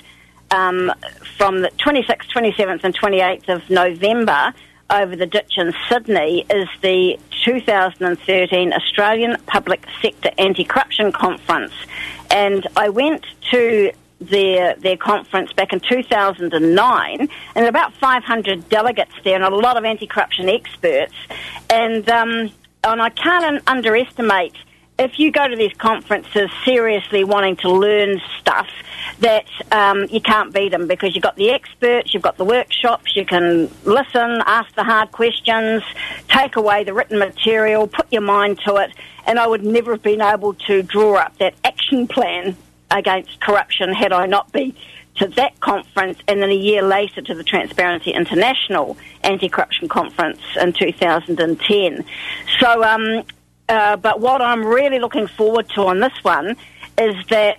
from the 26th, 27th and 28th of November over the ditch in Sydney is the 2013 Australian Public Sector Anti-Corruption Conference. And I went to their conference back in 2009, and there were about 500 delegates there and a lot of anti-corruption experts. And I can't underestimate, if you go to these conferences seriously wanting to learn stuff, that you can't beat them, because you've got the experts, you've got the workshops, you can listen, ask the hard questions, take away the written material, put your mind to it, and I would never have been able to draw up that action plan against corruption had I not been to that conference, and then a year later to the Transparency International Anti-Corruption Conference in 2010. So, but what I'm really looking forward to on this one is that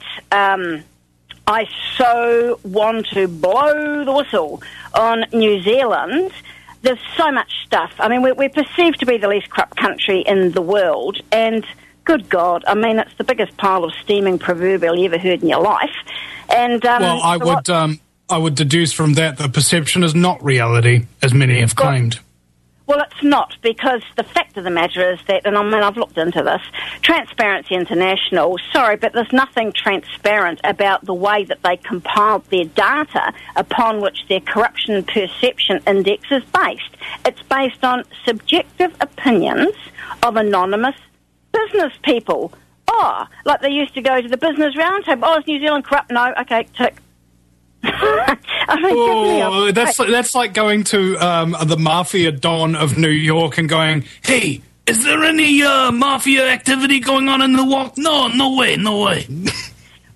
I so want to blow the whistle on New Zealand. There's so much stuff. I mean, we're perceived to be the least corrupt country in the world, and good God, I mean, it's the biggest pile of steaming proverbial you ever heard in your life. And well, I would deduce from that the perception is not reality, as many have claimed. Well, it's not, because the fact of the matter is that, and I mean, I've looked into this, Transparency International, sorry, but there's nothing transparent about the way that they compiled their data upon which their corruption perception index is based. It's based on subjective opinions of anonymous business people. Oh, like they used to go to the business roundtable. Oh, is New Zealand corrupt? No. Okay, tick. I mean, that's like going to the Mafia Don of New York and going, hey, is there any mafia activity going on in the walk? No way.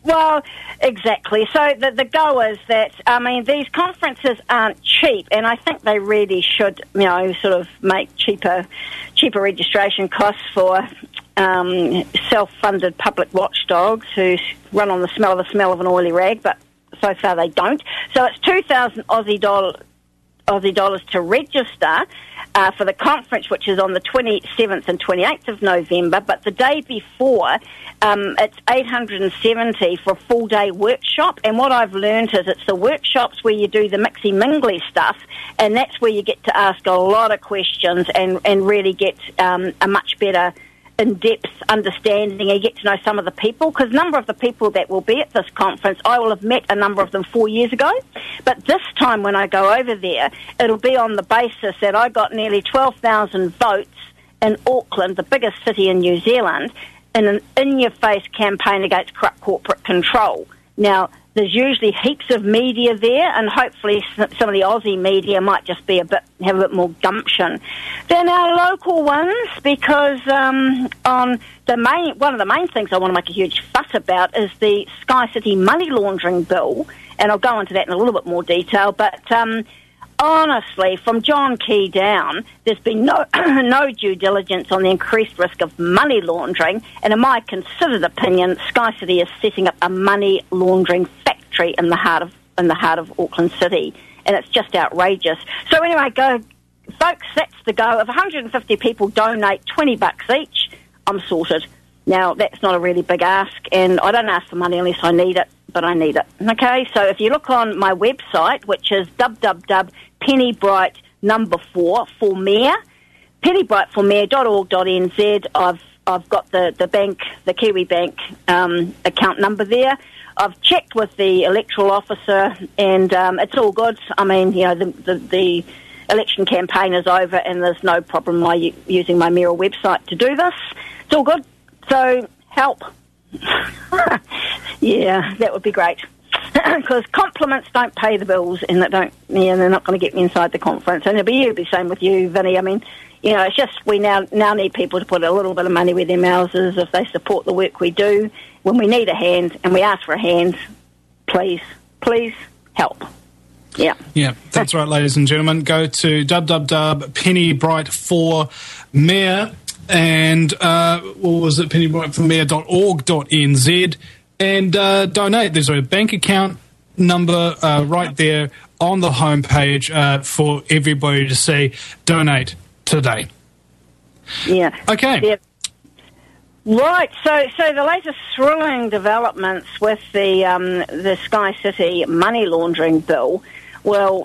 Well, exactly. So the go is that, I mean, these conferences aren't cheap, and I think they really should, sort of make cheaper registration costs for self-funded public watchdogs who run on the smell of an oily rag, but so far they don't. So it's 2,000 Aussie dollars to register for the conference, which is on the 27th and 28th of November, but the day before, it's $870 for a full-day workshop, and what I've learned is it's the workshops where you do the mixy-mingly stuff, and that's where you get to ask a lot of questions and really get a much better in-depth understanding, and you get to know some of the people, because a number of the people that will be at this conference, I will have met a number of them 4 years ago, but this time when I go over there, it'll be on the basis that I got nearly 12,000 votes in Auckland, the biggest city in New Zealand, in an in-your-face campaign against corrupt corporate control. Now, there's usually heaps of media there, and hopefully some of the Aussie media might just be have a bit more gumption than our local ones, because one of the main things I want to make a huge fuss about is the Sky City money laundering bill, and I'll go into that in a little bit more detail, but honestly, from John Key down, there's been no due diligence on the increased risk of money laundering, and in my considered opinion, Sky City is setting up a money laundering factory in the heart of Auckland City, and it's just outrageous. So anyway, folks, that's the go. If 150 people donate $20 each, I'm sorted. Now, that's not a really big ask, and I don't ask for money unless I need it, but I need it. Okay, so if you look on my website, which is www.pennybright4 for mayor, pennybright4mayor.org.nz, I've got the bank, the Kiwi Bank account number there. I've checked with the electoral officer, and it's all good. I mean, the election campaign is over, and there's no problem using my mayoral website to do this. It's all good. So, help. Yeah, that would be great. Because compliments don't pay the bills, and they're not going to get me inside the conference. And it'll be the same with you, Vinny. I mean, it's just we now need people to put a little bit of money where their mouths is if they support the work we do. When we need a hand, and we ask for a hand, please help. Yeah. Yeah, that's right, ladies and gentlemen. Go to www.pennybright4mayor and what was it, pennybright4mayor.org.nz, and donate. There's a bank account number right there on the homepage for everybody to see. Donate today. Yeah. Okay. Yeah. Right, so the latest thrilling developments with the Sky City money laundering bill. Well,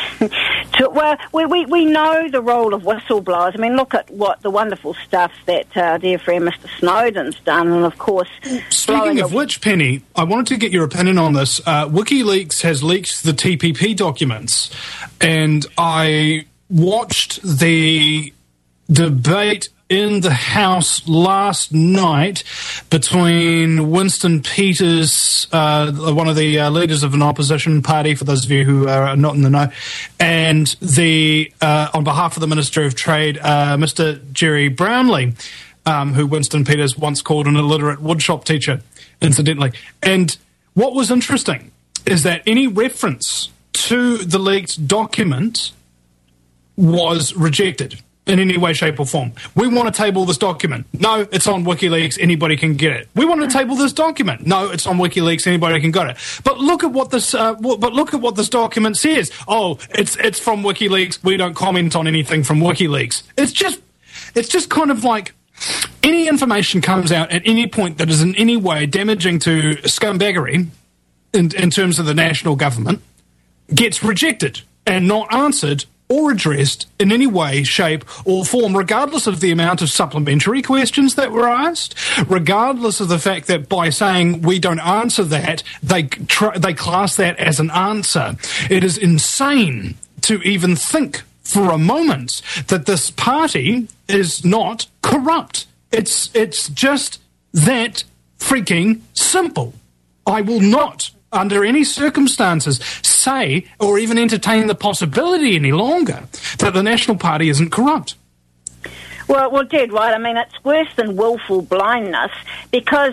we know the role of whistleblowers. I mean, look at what the wonderful stuff that dear friend Mr. Snowden's done, and of course. Speaking of which, Penny, I wanted to get your opinion on this. WikiLeaks has leaked the TPP documents, and I watched the debate in the House last night between Winston Peters, one of the leaders of an opposition party, for those of you who are not in the know, and on behalf of the Minister of Trade, Mr. Jerry Brownlee, who Winston Peters once called an illiterate woodshop teacher, incidentally. And what was interesting is that any reference to the leaked document was rejected in any way, shape or form. We want to table this document. No, it's on WikiLeaks. Anybody can get it. We want to table this document. No, it's on WikiLeaks. Anybody can get it. But look at what this. But look at what this document says. Oh, it's from WikiLeaks. We don't comment on anything from WikiLeaks. It's just kind of like any information comes out at any point that is in any way damaging to scumbaggery in terms of the national government gets rejected and not answered or addressed in any way, shape, or form, regardless of the amount of supplementary questions that were asked, regardless of the fact that by saying we don't answer that, they class that as an answer. It is insane to even think for a moment that this party is not corrupt. It's just that freaking simple. I will not, under any circumstances, say or even entertain the possibility any longer that the National Party isn't corrupt. Well, dead right. I mean, it's worse than willful blindness, because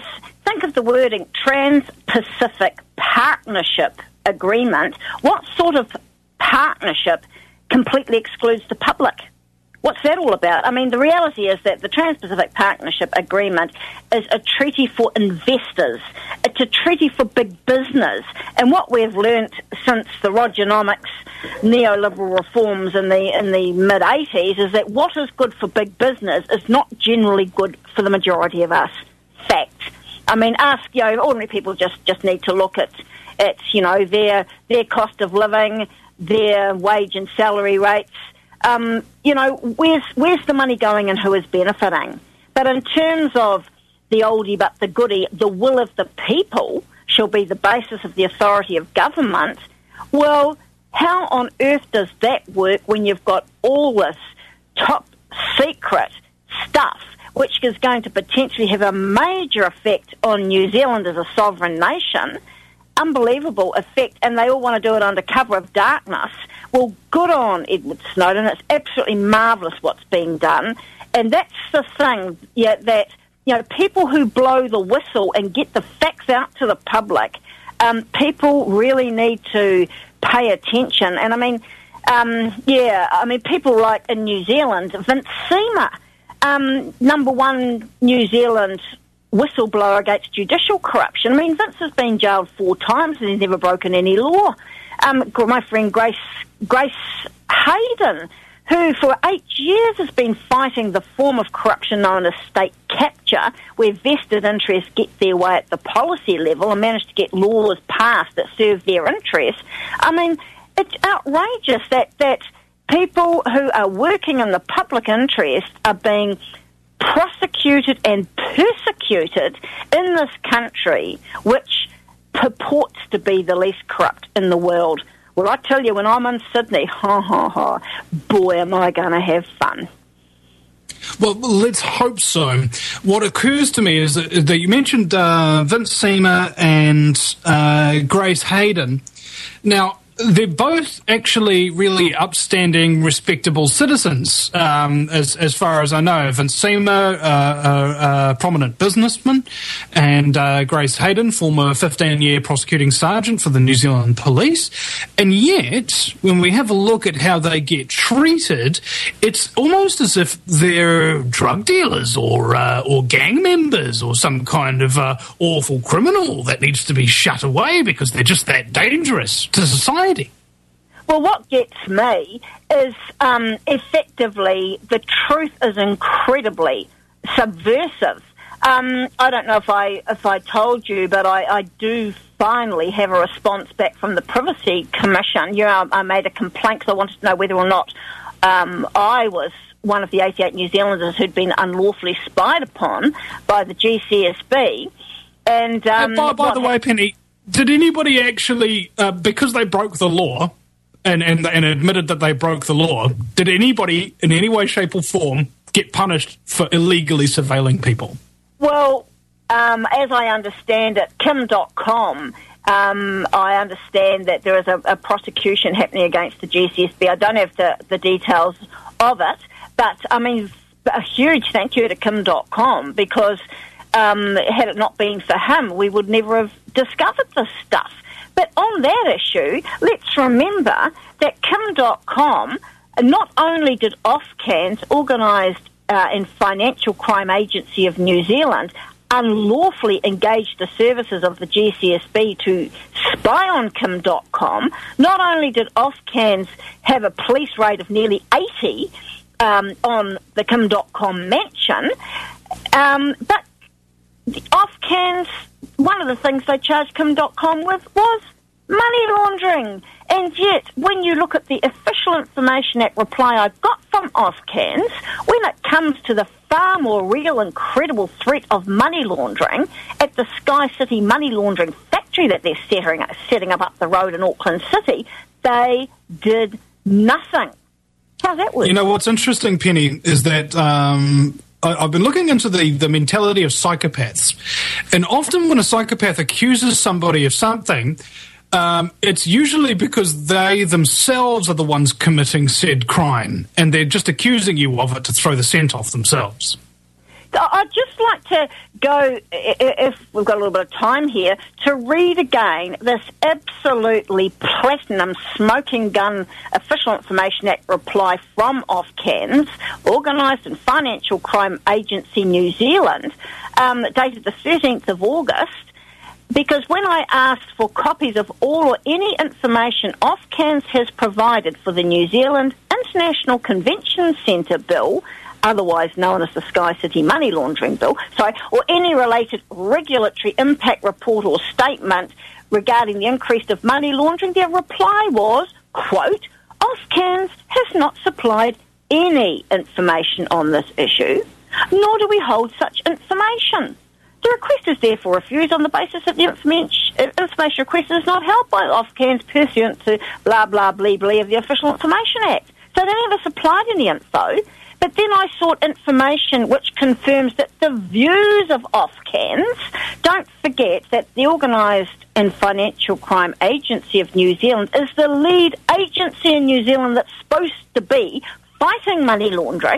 think of the wording Trans-Pacific Partnership Agreement. What sort of partnership completely excludes the public? What's that all about? I mean, the reality is that the Trans-Pacific Partnership Agreement is a treaty for investors. It's a treaty for big business. And what we've learnt since the Rogernomics neoliberal reforms in the mid-80s is that what is good for big business is not generally good for the majority of us. Fact. I mean, ordinary people just need to look at their cost of living, their wage and salary rates. Where's the money going and who is benefiting? But in terms of the oldie but the goodie, the will of the people shall be the basis of the authority of government. Well, how on earth does that work when you've got all this top secret stuff which is going to potentially have a major effect on New Zealand as a sovereign nation? Unbelievable effect, and they all want to do it under cover of darkness. Well, good on Edward Snowden. It's absolutely marvellous what's being done. And that's the thing, that people who blow the whistle and get the facts out to the public, people really need to pay attention. And I mean, people like in New Zealand, Vince Seamer, number one New Zealand whistleblower against judicial corruption. I mean, Vince has been jailed 4 times and he's never broken any law. My friend Grace Hayden, who for 8 years has been fighting the form of corruption known as state capture, where vested interests get their way at the policy level and manage to get laws passed that serve their interests. I mean, it's outrageous that people who are working in the public interest are being prosecuted and persecuted in this country, which purports to be the least corrupt in the world. Well, I tell you, when I'm in Sydney, boy, am I going to have fun. Well, let's hope so. What occurs to me is that you mentioned Vince Seamer and Grace Hayden. Now, they're both actually really upstanding, respectable citizens, as far as I know. Vince Seamer, a prominent businessman, and Grace Hayden, former 15-year prosecuting sergeant for the New Zealand Police. And yet, when we have a look at how they get treated, it's almost as if they're drug dealers or gang members or some kind of awful criminal that needs to be shut away because they're just that dangerous to society. Well, what gets me is effectively the truth is incredibly subversive. I don't know if I told you, but I do finally have a response back from the Privacy Commission. I made a complaint because I wanted to know whether or not I was one of the 88 New Zealanders who'd been unlawfully spied upon by the GCSB. And by the way, Penny, did anybody actually, because they broke the law and admitted that they broke the law, did anybody in any way, shape or form get punished for illegally surveilling people? Well, as I understand it, Kim.com, I understand that there is a prosecution happening against the GCSB. I don't have the details of it, but, I mean, a huge thank you to Kim.com because had it not been for him, we would never have discovered this stuff. But on that issue, let's remember that Kim.com, not only did Ofcans, Organised and Financial Crime Agency of New Zealand, unlawfully engage the services of the GCSB to spy on Kim.com, not only did Ofcans have a police raid of nearly 80 on the Kim.com mansion, but the Ofcans, one of the things they charged Kim.com with was money laundering. And yet, when you look at the Official Information Act reply I got from Ofcans, when it comes to the far more real and credible threat of money laundering at the Sky City money laundering factory that they're setting up the road in Auckland City, they did nothing. How's that work? You know, what's interesting, Penny, is that I've been looking into the mentality of psychopaths. And often when a psychopath accuses somebody of something, it's usually because they themselves are the ones committing said crime, and they're just accusing you of it to throw the scent off themselves. I'd just like to go, if we've got a little bit of time here, to read again this absolutely platinum smoking gun Official Information Act reply from Ofcans, Organised and Financial Crime Agency New Zealand, dated the 13th of August, because when I asked for copies of all or any information Ofcans has provided for the New Zealand International Convention Centre Bill, otherwise known as the Sky City Money Laundering Bill, or any related regulatory impact report or statement regarding the increase of money laundering, their reply was, quote, Ofcans has not supplied any information on this issue, nor do we hold such information. The request is therefore refused on the basis that the information requested is not held by Ofcans pursuant to blah, blah, blee, blee of the Official Information Act. So they never supplied any info. But then I sought information which confirms that the views of Ofcans, don't forget that the Organised and Financial Crime Agency of New Zealand is the lead agency in New Zealand that's supposed to be fighting money laundering.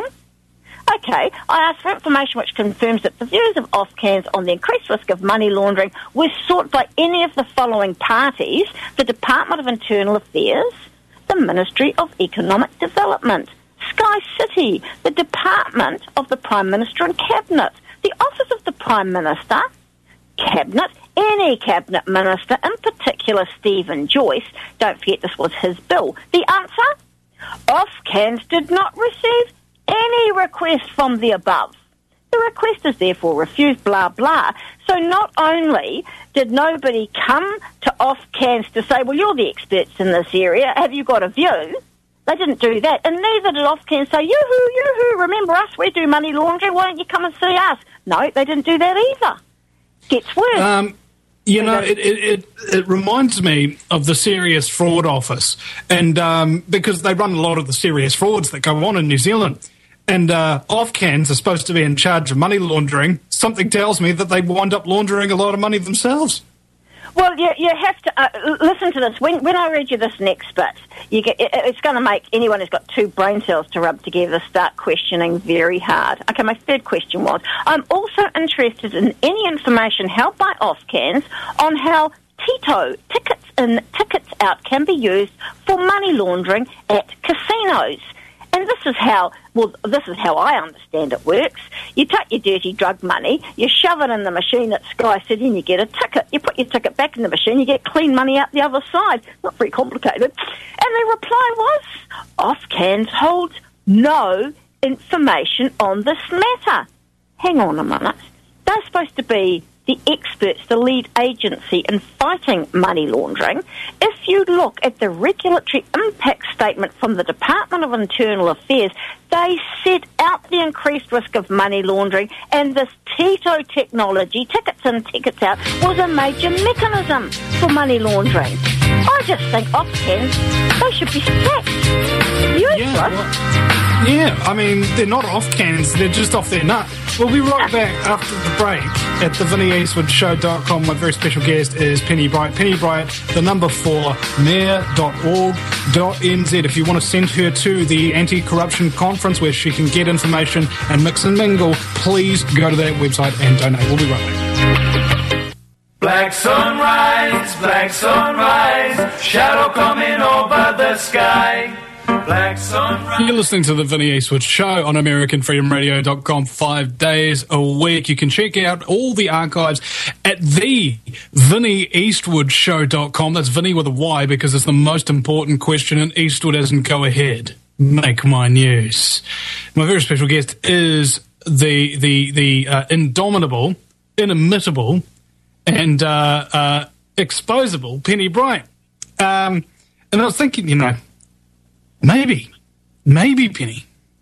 Okay, I asked for information which confirms that the views of Ofcans on the increased risk of money laundering were sought by any of the following parties: the Department of Internal Affairs, the Ministry of Economic Development, Sky City, the Department of the Prime Minister and Cabinet, the Office of the Prime Minister, Cabinet, any Cabinet Minister, in particular Stephen Joyce. Don't forget this was his bill. The answer? Ofcans did not receive any request from the above. The request is therefore refused, blah, blah. So not only did nobody come to Ofcans to say, well, you're the experts in this area, have you got a view? They didn't do that. And neither did Ofcans say, yoo-hoo, yoo-hoo, remember us, we do money laundering, why don't you come and see us? No, they didn't do that either. Gets worse. It reminds me of the Serious Fraud Office, and because they run a lot of the serious frauds that go on in New Zealand. And Ofcans are supposed to be in charge of money laundering. Something tells me that they wind up laundering a lot of money themselves. Well, you have to listen to this. When I read you this next bit, it's going to make anyone who's got two brain cells to rub together start questioning very hard. Okay, my third question was, I'm also interested in any information held by Ofcans on how TITO, tickets in, tickets out, can be used for money laundering at casinos. And this is how I understand it works. You take your dirty drug money, you shove it in the machine at Sky City and you get a ticket. You put your ticket back in the machine, you get clean money out the other side. Not very complicated. And the reply was, Ofcans holds no information on this matter. Hang on a minute. They're supposed to be the experts, the lead agency in fighting money laundering. If you look at the regulatory impact statement from the Department of Internal Affairs, they set out the increased risk of money laundering, and this TITO technology, tickets in, tickets out, was a major mechanism for money laundering. I just think Ofcans, they should be sacked. Yeah, I mean, they're not Ofcans, they're just off their nut. We'll be right back after the break at the VinnieEastwoodShow.com. My very special guest is Penny Bright. Penny Bright, the number 4, mayor.org.nz. If you want to send her to the anti-corruption conference where she can get information and mix and mingle, please go to that website and donate. We'll be right back. Black sunrise, shadow coming over the sky. Black sunrise. You're listening to the Vinnie Eastwood Show on AmericanFreedomRadio.com 5 days a week. You can check out all the archives at the VinnieEastwoodShow.com. That's Vinnie with a Y because it's the most important question in Eastwood as in go ahead, make my news. My very special guest is the indomitable, inimitable, and exposable Penny Bright. And I was thinking, maybe, Penny,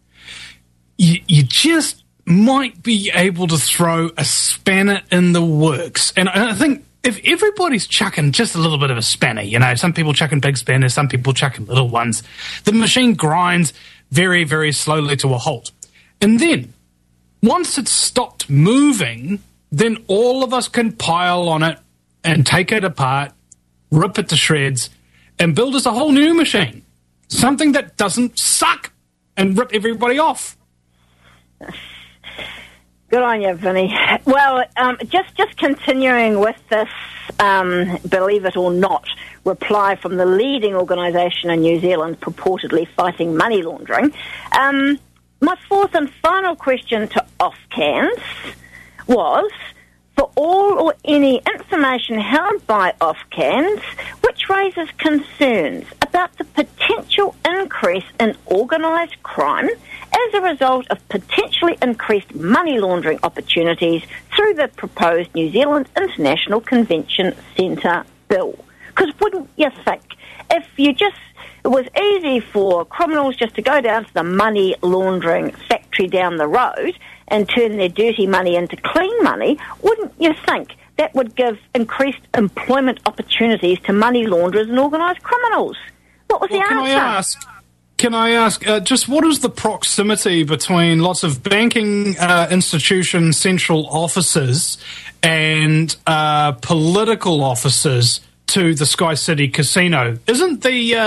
you just might be able to throw a spanner in the works. And I think if everybody's chucking just a little bit of a spanner, some people chucking big spanners, some people chucking little ones, the machine grinds very, very slowly to a halt. And then, once it's stopped moving, then all of us can pile on it and take it apart, rip it to shreds, and build us a whole new machine. Something that doesn't suck and rip everybody off. Good on you, Vinny. Well, just continuing with this, believe it or not, reply from the leading organisation in New Zealand purportedly fighting money laundering. My fourth and final question to Ofcans was, for all or any information held by Ofcans which raises concerns about the potential increase in organised crime as a result of potentially increased money laundering opportunities through the proposed New Zealand International Convention Centre bill. Because wouldn't you think, if it was easy for criminals just to go down to the money laundering factory down the road and turn their dirty money into clean money, wouldn't you think that would give increased employment opportunities to money launderers and organised criminals? What was the answer? Can I ask, just what is the proximity between lots of banking institution central offices and political offices to the Sky City Casino? Isn't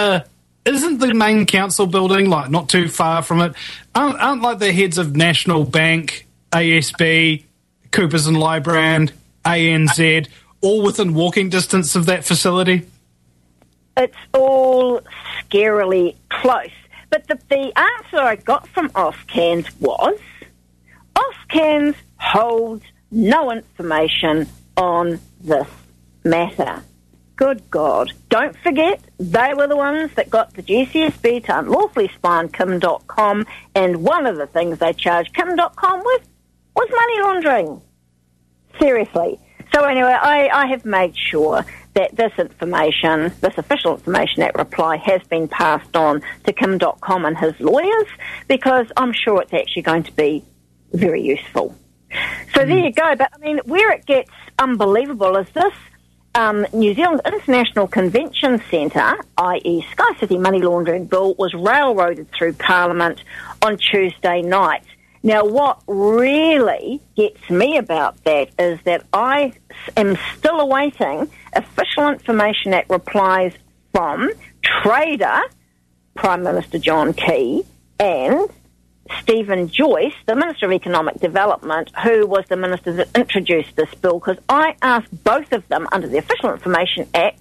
the main council building not too far from it? Aren't like the heads of National Bank, ASB, Coopers and Lybrand, ANZ, all within walking distance of that facility? It's all scarily close. But the answer I got from Ofcans was, Ofcans holds no information on this matter. Good God. Don't forget, they were the ones that got the GCSB to unlawfully spy on Kim.com, and one of the things they charged Kim.com with was money laundering. Seriously. So anyway, I have made sure that this information, this official information, that reply has been passed on to Kim.com and his lawyers, because I'm sure it's actually going to be very useful. So there you go. But, I mean, where it gets unbelievable is this New Zealand International Convention Centre, i.e. Sky City Money Laundering Bill, was railroaded through Parliament on Tuesday night. Now, what really gets me about that is that I am still awaiting Official Information Act replies from Trader, Prime Minister John Key, and Stephen Joyce, the Minister of Economic Development, who was the minister that introduced this bill, because I asked both of them under the Official Information Act,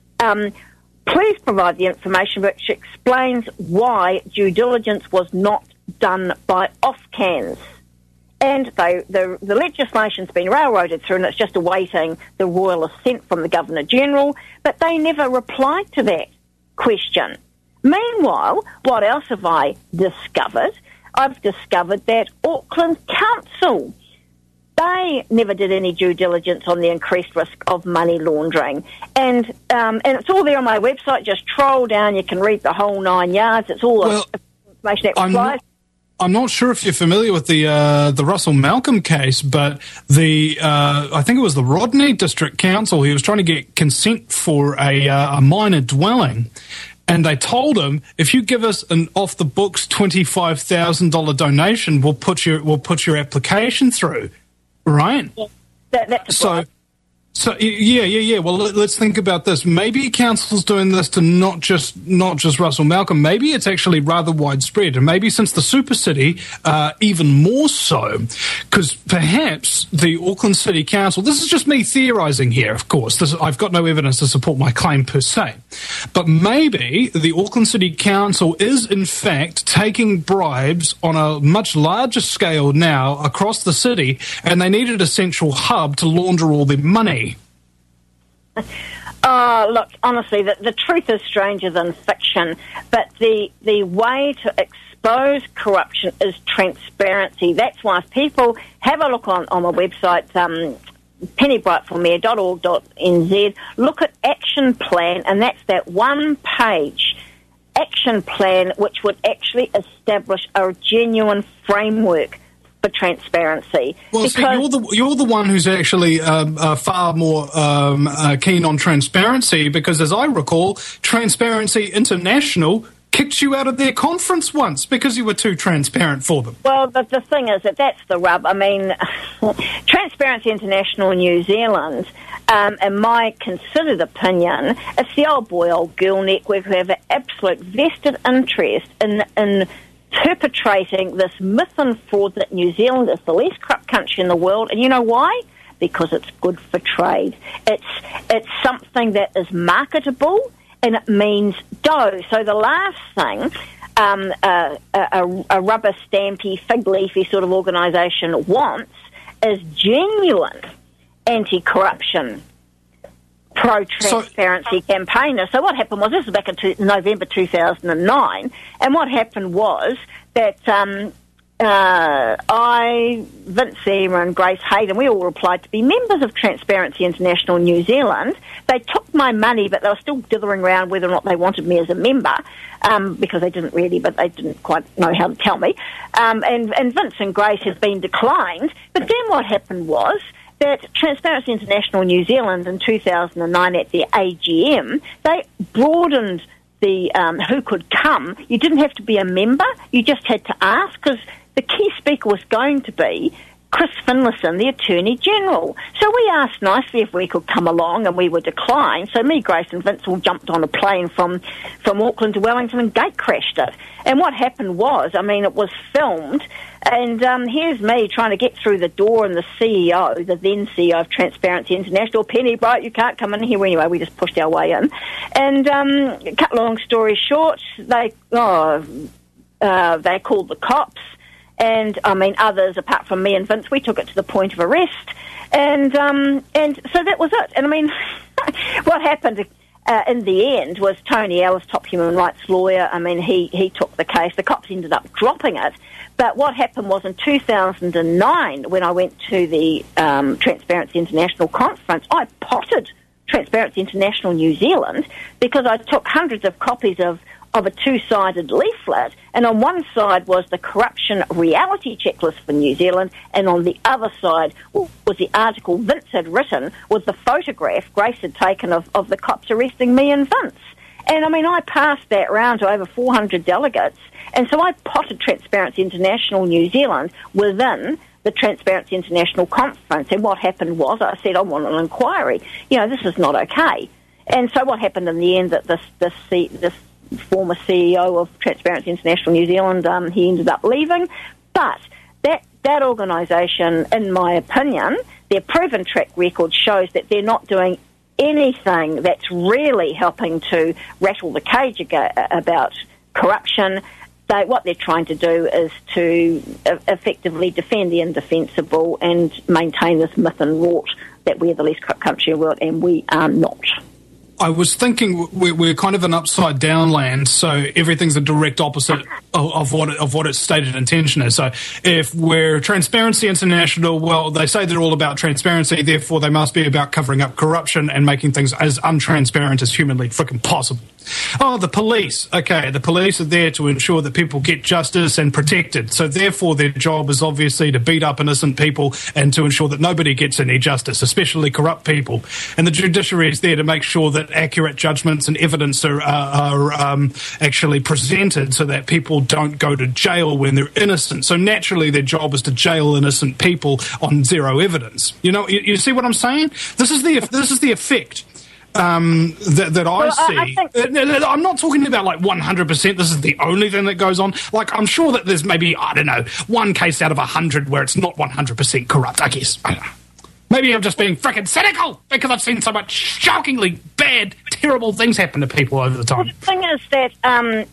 please provide the information which explains why due diligence was not done by Ofcans. And the legislation's been railroaded through, and it's just awaiting the royal assent from the Governor-General, but they never replied to that question. Meanwhile, what else have I discovered? I've discovered that Auckland Council, they never did any due diligence on the increased risk of money laundering. And it's all there on my website. Just troll down. You can read the whole 9 yards. It's all information that applies. I'm not sure if you're familiar with the Russell Malcolm case, but I think it was the Rodney District Council. He was trying to get consent for a minor dwelling, and they told him, if you give us an off the books $25,000 donation, we'll put your application through, right? Yeah, that's right. So yeah. Well, let's think about this. Maybe council's doing this to not just Russell Malcolm. Maybe it's actually rather widespread, and maybe since the super city, even more so, because perhaps the Auckland City Council. This is just me theorising here, of course. I've got no evidence to support my claim per se, but maybe the Auckland City Council is in fact taking bribes on a much larger scale now across the city, and they needed a central hub to launder all their money. Look, honestly, the truth is stranger than fiction, but the way to expose corruption is transparency. That's why if people have a look on my website, pennybrightformayor.org.nz, look at Action Plan, and that's that one-page action plan which would actually establish a genuine framework for transparency. Well, you're the one who's actually far more keen on transparency, because as I recall, Transparency International kicked you out of their conference once because you were too transparent for them. Well, the thing is that's the rub. I mean, Transparency International in New Zealand, in my considered opinion, it's the old boy, old girl network who have an absolute vested interest in perpetrating this myth and fraud that New Zealand is the least corrupt country in the world. And you know why? Because it's good for trade. It's something that is marketable, and it means dough. So the last thing a rubber stampy, fig leafy sort of organisation wants is genuine anti-corruption, pro-transparency campaigner. So what happened was, this was back in November 2009, and what happened was that Vince Ema and Grace Hayden, we all applied to be members of Transparency International New Zealand. They took my money, but they were still dithering around whether or not they wanted me as a member, because they didn't really, but they didn't quite know how to tell me. And Vince and Grace had been declined. But then what happened was that Transparency International New Zealand in 2009 at their AGM, they broadened the who could come. You didn't have to be a member, you just had to ask, because the key speaker was going to be Chris Finlayson, the Attorney General. So we asked nicely if we could come along, and we were declined. So me, Grace and Vince all jumped on a plane from Auckland to Wellington and gate crashed it. And what happened was, I mean, it was filmed, and here's me trying to get through the door, and the CEO, the then CEO of Transparency International, Penny Bright, you can't come in here. Anyway, we just pushed our way in. And cut long story short, they called the cops. And, I mean, others, apart from me and Vince, we took it to the point of arrest. And so that was it. And, I mean, what happened in the end was Tony Ellis, top human rights lawyer, I mean, he took the case. The cops ended up dropping it. But what happened was in 2009, when I went to the Transparency International conference, I potted Transparency International New Zealand because I took hundreds of copies of a two-sided leaflet, and on one side was the corruption reality checklist for New Zealand, and on the other side was the article Vince had written with the photograph Grace had taken of the cops arresting me and Vince. And, I mean, I passed that round to over 400 delegates, and so I potted Transparency International New Zealand within the Transparency International conference, and what happened was I said, I want an inquiry. You know, this is not okay. And so what happened in the end, that this former CEO of Transparency International New Zealand, he ended up leaving. But that organisation, in my opinion, their proven track record shows that they're not doing anything that's really helping to rattle the cage about corruption. What they're trying to do is to effectively defend the indefensible and maintain this myth and rot that we're the least corrupt country in the world, and we are not. I was thinking we're kind of an upside down land, so everything's a direct opposite of what its stated intention is. So if we're Transparency International, well, they say they're all about transparency, therefore they must be about covering up corruption and making things as untransparent as humanly frickin' possible. Oh, the police. Okay, the police are there to ensure that people get justice and protected. So therefore their job is obviously to beat up innocent people and to ensure that nobody gets any justice, especially corrupt people. And the judiciary is there to make sure that accurate judgments and evidence are actually presented so that people don't go to jail when they're innocent. So naturally their job is to jail innocent people on zero evidence. You know, you see what I'm saying? This is the effect. That I see. I'm not talking about like 100%. This is the only thing that goes on. Like, I'm sure that there's maybe, I don't know, one case out of 100 where it's not 100% corrupt, I guess. I don't know. Maybe I'm just being frickin' cynical because I've seen so much shockingly bad, terrible things happen to people over the time. The thing is that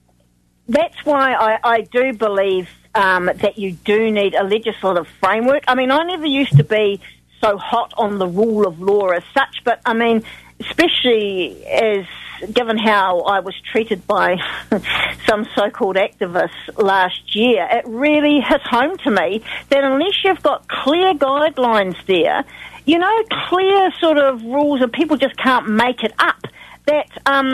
that's why I do believe that you do need a legislative framework. I mean, I never used to be so hot on the rule of law as such, but I mean, especially given how I was treated by some so-called activists last year, it really hit home to me that unless you've got clear guidelines there, you know, clear sort of rules, and people just can't make it up, that,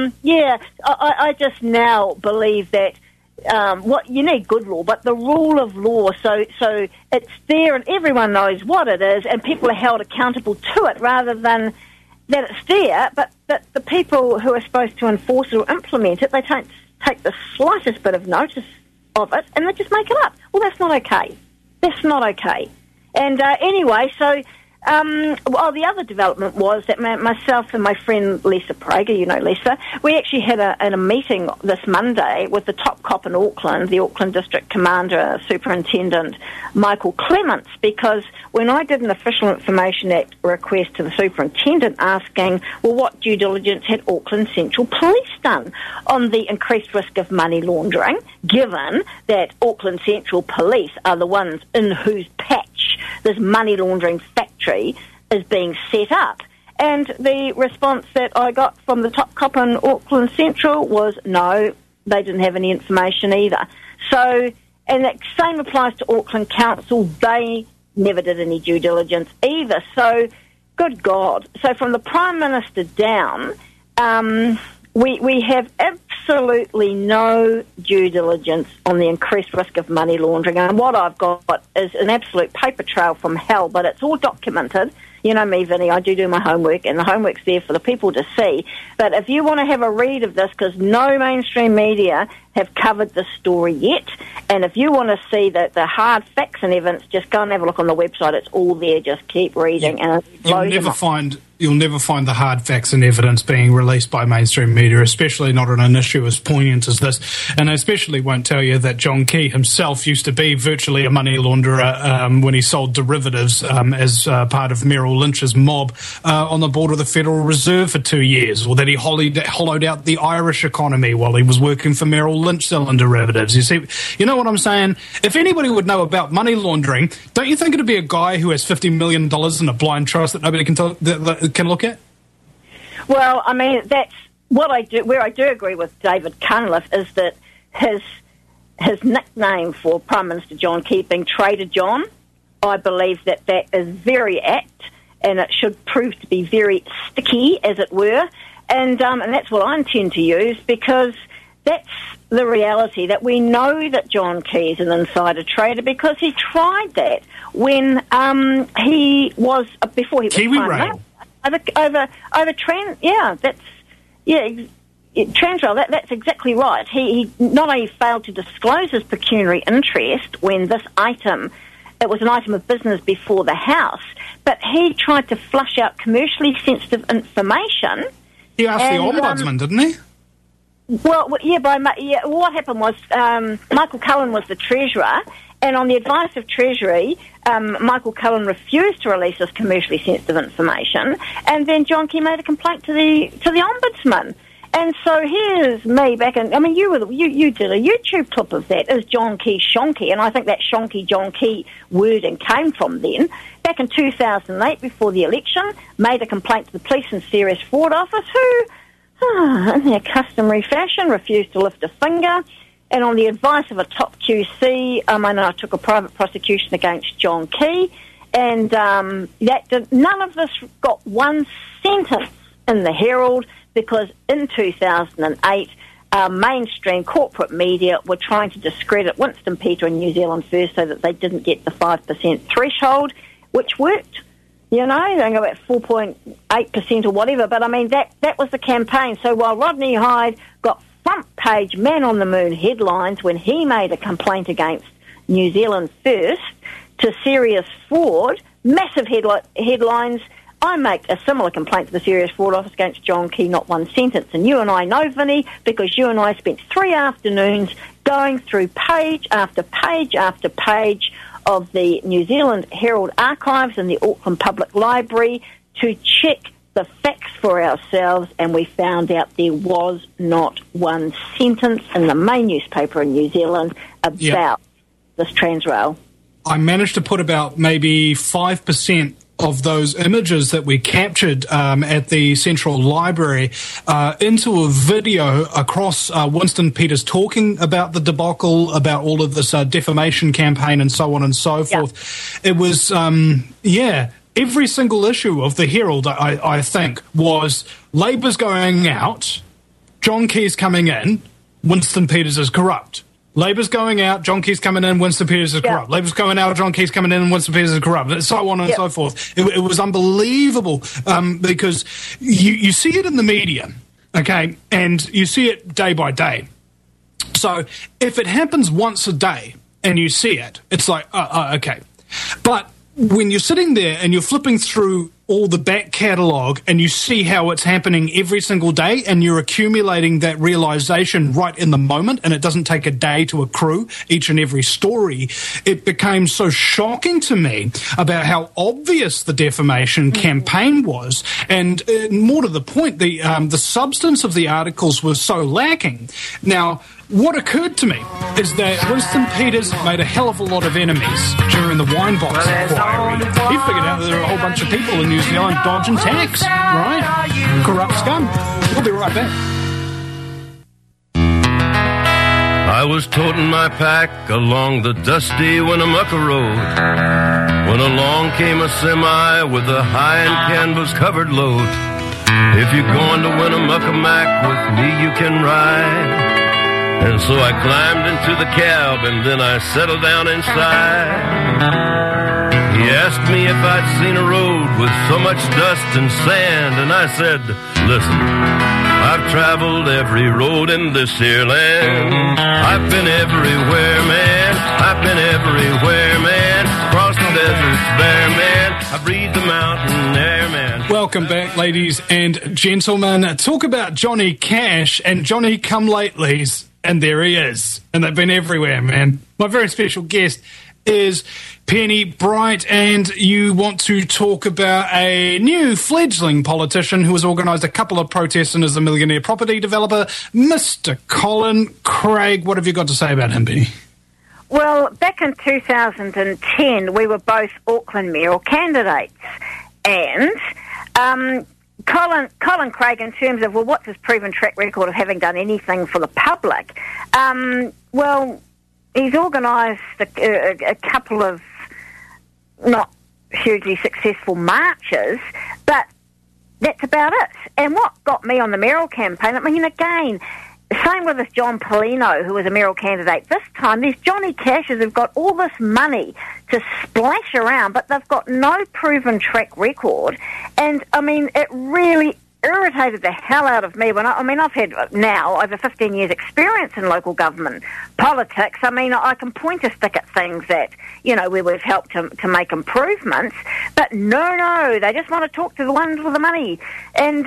I just now believe that what you need good law, but the rule of law, so it's there and everyone knows what it is and people are held accountable to it rather than that it's there, but the people who are supposed to enforce it or implement it, they don't take the slightest bit of notice of it and they just make it up. Well, that's not okay. That's not okay. And anyway, so Well, the other development was that myself and my friend Lisa Prager, you know Lisa, we actually had a meeting this Monday with the top cop in Auckland, the Auckland District Commander, Superintendent Michael Clements, because when I did an Official Information Act request to the Superintendent asking, well, what due diligence had Auckland Central Police done on the increased risk of money laundering, given that Auckland Central Police are the ones in whose patch this money laundering factory is being set up. And the response that I got from the top cop in Auckland Central was no, they didn't have any information either. So, and that same applies to Auckland Council. They never did any due diligence either. So, good God. So from the Prime Minister down, we have absolutely no due diligence on the increased risk of money laundering. And what I've got is an absolute paper trail from hell, but it's all documented. You know me, Vinny, I do my homework, and the homework's there for the people to see. But if you want to have a read of this, because no mainstream media have covered this story yet, and if you want to see the hard facts and evidence, just go and have a look on the website. It's all there. Just keep reading. And You'll never find the hard facts and evidence being released by mainstream media, especially not on an issue as poignant as this. And I especially won't tell you that John Key himself used to be virtually a money launderer when he sold derivatives as part of Merrill Lynch's mob on the board of the Federal Reserve for 2 years, or that he hollowed out the Irish economy while he was working for Merrill Lynch selling derivatives. You see, you know what I'm saying? If anybody would know about money laundering, don't you think it'd be a guy who has $50 million in a blind trust that nobody can look at? Well, I mean, that's what I do. Where I do agree with David Cunliffe is that his nickname for Prime Minister John Key being Trader John, I believe that is very apt, and it should prove to be very sticky, as it were. And that's what I intend to use, because that's the reality, that we know that John Key is an insider trader because he tried that when he was before he was Kiwi Rail. Transrail. That's exactly right. He not only failed to disclose his pecuniary interest when it was an item of business before the House, but he tried to flush out commercially sensitive information. He asked the Ombudsman, didn't he? Well, what happened was Michael Cullen was the Treasurer, and on the advice of Treasury, Michael Cullen refused to release this commercially sensitive information, and then John Key made a complaint to the Ombudsman. And so here's me back in, I mean, you did a YouTube clip of that, is John Key shonky, and I think that shonky John Key wording came from then. Back in 2008, before the election, made a complaint to the Police and Serious Fraud Office, who, in their customary fashion, refused to lift a finger. And on the advice of a top QC, I took a private prosecution against John Key, and none of this got one sentence in the Herald, because in 2008, mainstream corporate media were trying to discredit Winston Peters and New Zealand First so that they didn't get the 5% threshold, which worked. You know, they got about 4.8% or whatever. But, I mean, that was the campaign. So while Rodney Hyde got front-page man-on-the-moon headlines when he made a complaint against New Zealand First to Serious Fraud, massive headlines, I make a similar complaint to the Serious Fraud Office against John Key, not one sentence. And you and I know, Vinny, because you and I spent 3 afternoons going through page after page after page of the New Zealand Herald archives and the Auckland Public Library to check the facts for ourselves, and we found out there was not one sentence in the main newspaper in New Zealand about this Transrail. I managed to put about maybe 5% of those images that we captured at the Central Library into a video across Winston Peters talking about the debacle, about all of this defamation campaign and so on and so forth. It was, every single issue of the Herald, I think, was Labour's going out, John Key's coming in, Winston Peters is corrupt. Labour's going out, John Key's coming in, Winston Peters is corrupt. Labour's going out, John Key's coming in, and Winston Peters is corrupt. And so on and so forth. It was unbelievable because you see it in the media, okay, and you see it day by day. So if it happens once a day and you see it, it's like, okay. But when you're sitting there and you're flipping through all the back catalogue and you see how it's happening every single day and you're accumulating that realisation right in the moment, and it doesn't take a day to accrue each and every story, it became so shocking to me about how obvious the defamation campaign was, and more to the point, the substance of the articles was so lacking. Now, what occurred to me is that Winston Peters made a hell of a lot of enemies during the Winebox inquiry. He figured out that there were a whole bunch of people in New Zealand dodging tax, right? Corrupt scum. We'll be right back. I was toting my pack along the dusty Winnemucca Road when along came a semi with a high and canvas-covered load. If you're going to Winnemucca Mac with me, you can ride. And so I climbed into the cab and then I settled down inside. He asked me if I'd seen a road with so much dust and sand, and I said, listen, I've traveled every road in this here land. I've been everywhere, man. I've been everywhere, man. Across the deserts bare, man. I breathe the mountain air, man. Welcome back, ladies and gentlemen. Talk about Johnny Cash and Johnny Come-Latelys. And there he is. And they've been everywhere, man. My very special guest is Penny Bright, and you want to talk about a new fledgling politician who has organised a couple of protests and is a millionaire property developer, Mr. Colin Craig. What have you got to say about him, Penny? Well, back in 2010, we were both Auckland mayoral candidates. And Colin Craig, in terms of, well, what's his proven track record of having done anything for the public? Well, he's organised a couple of not hugely successful marches, but that's about it. And what got me on the mayoral campaign, I mean, again, same with this John Polino, who was a mayoral candidate this time. These Johnny Cashes have got all this money to splash around, but they've got no proven track record. And, I mean, it really irritated the hell out of me when I've had now over 15 years experience in local government politics. I mean, I can point a stick at things that, you know, where we've helped to make improvements, but no, they just want to talk to the ones with the money. And,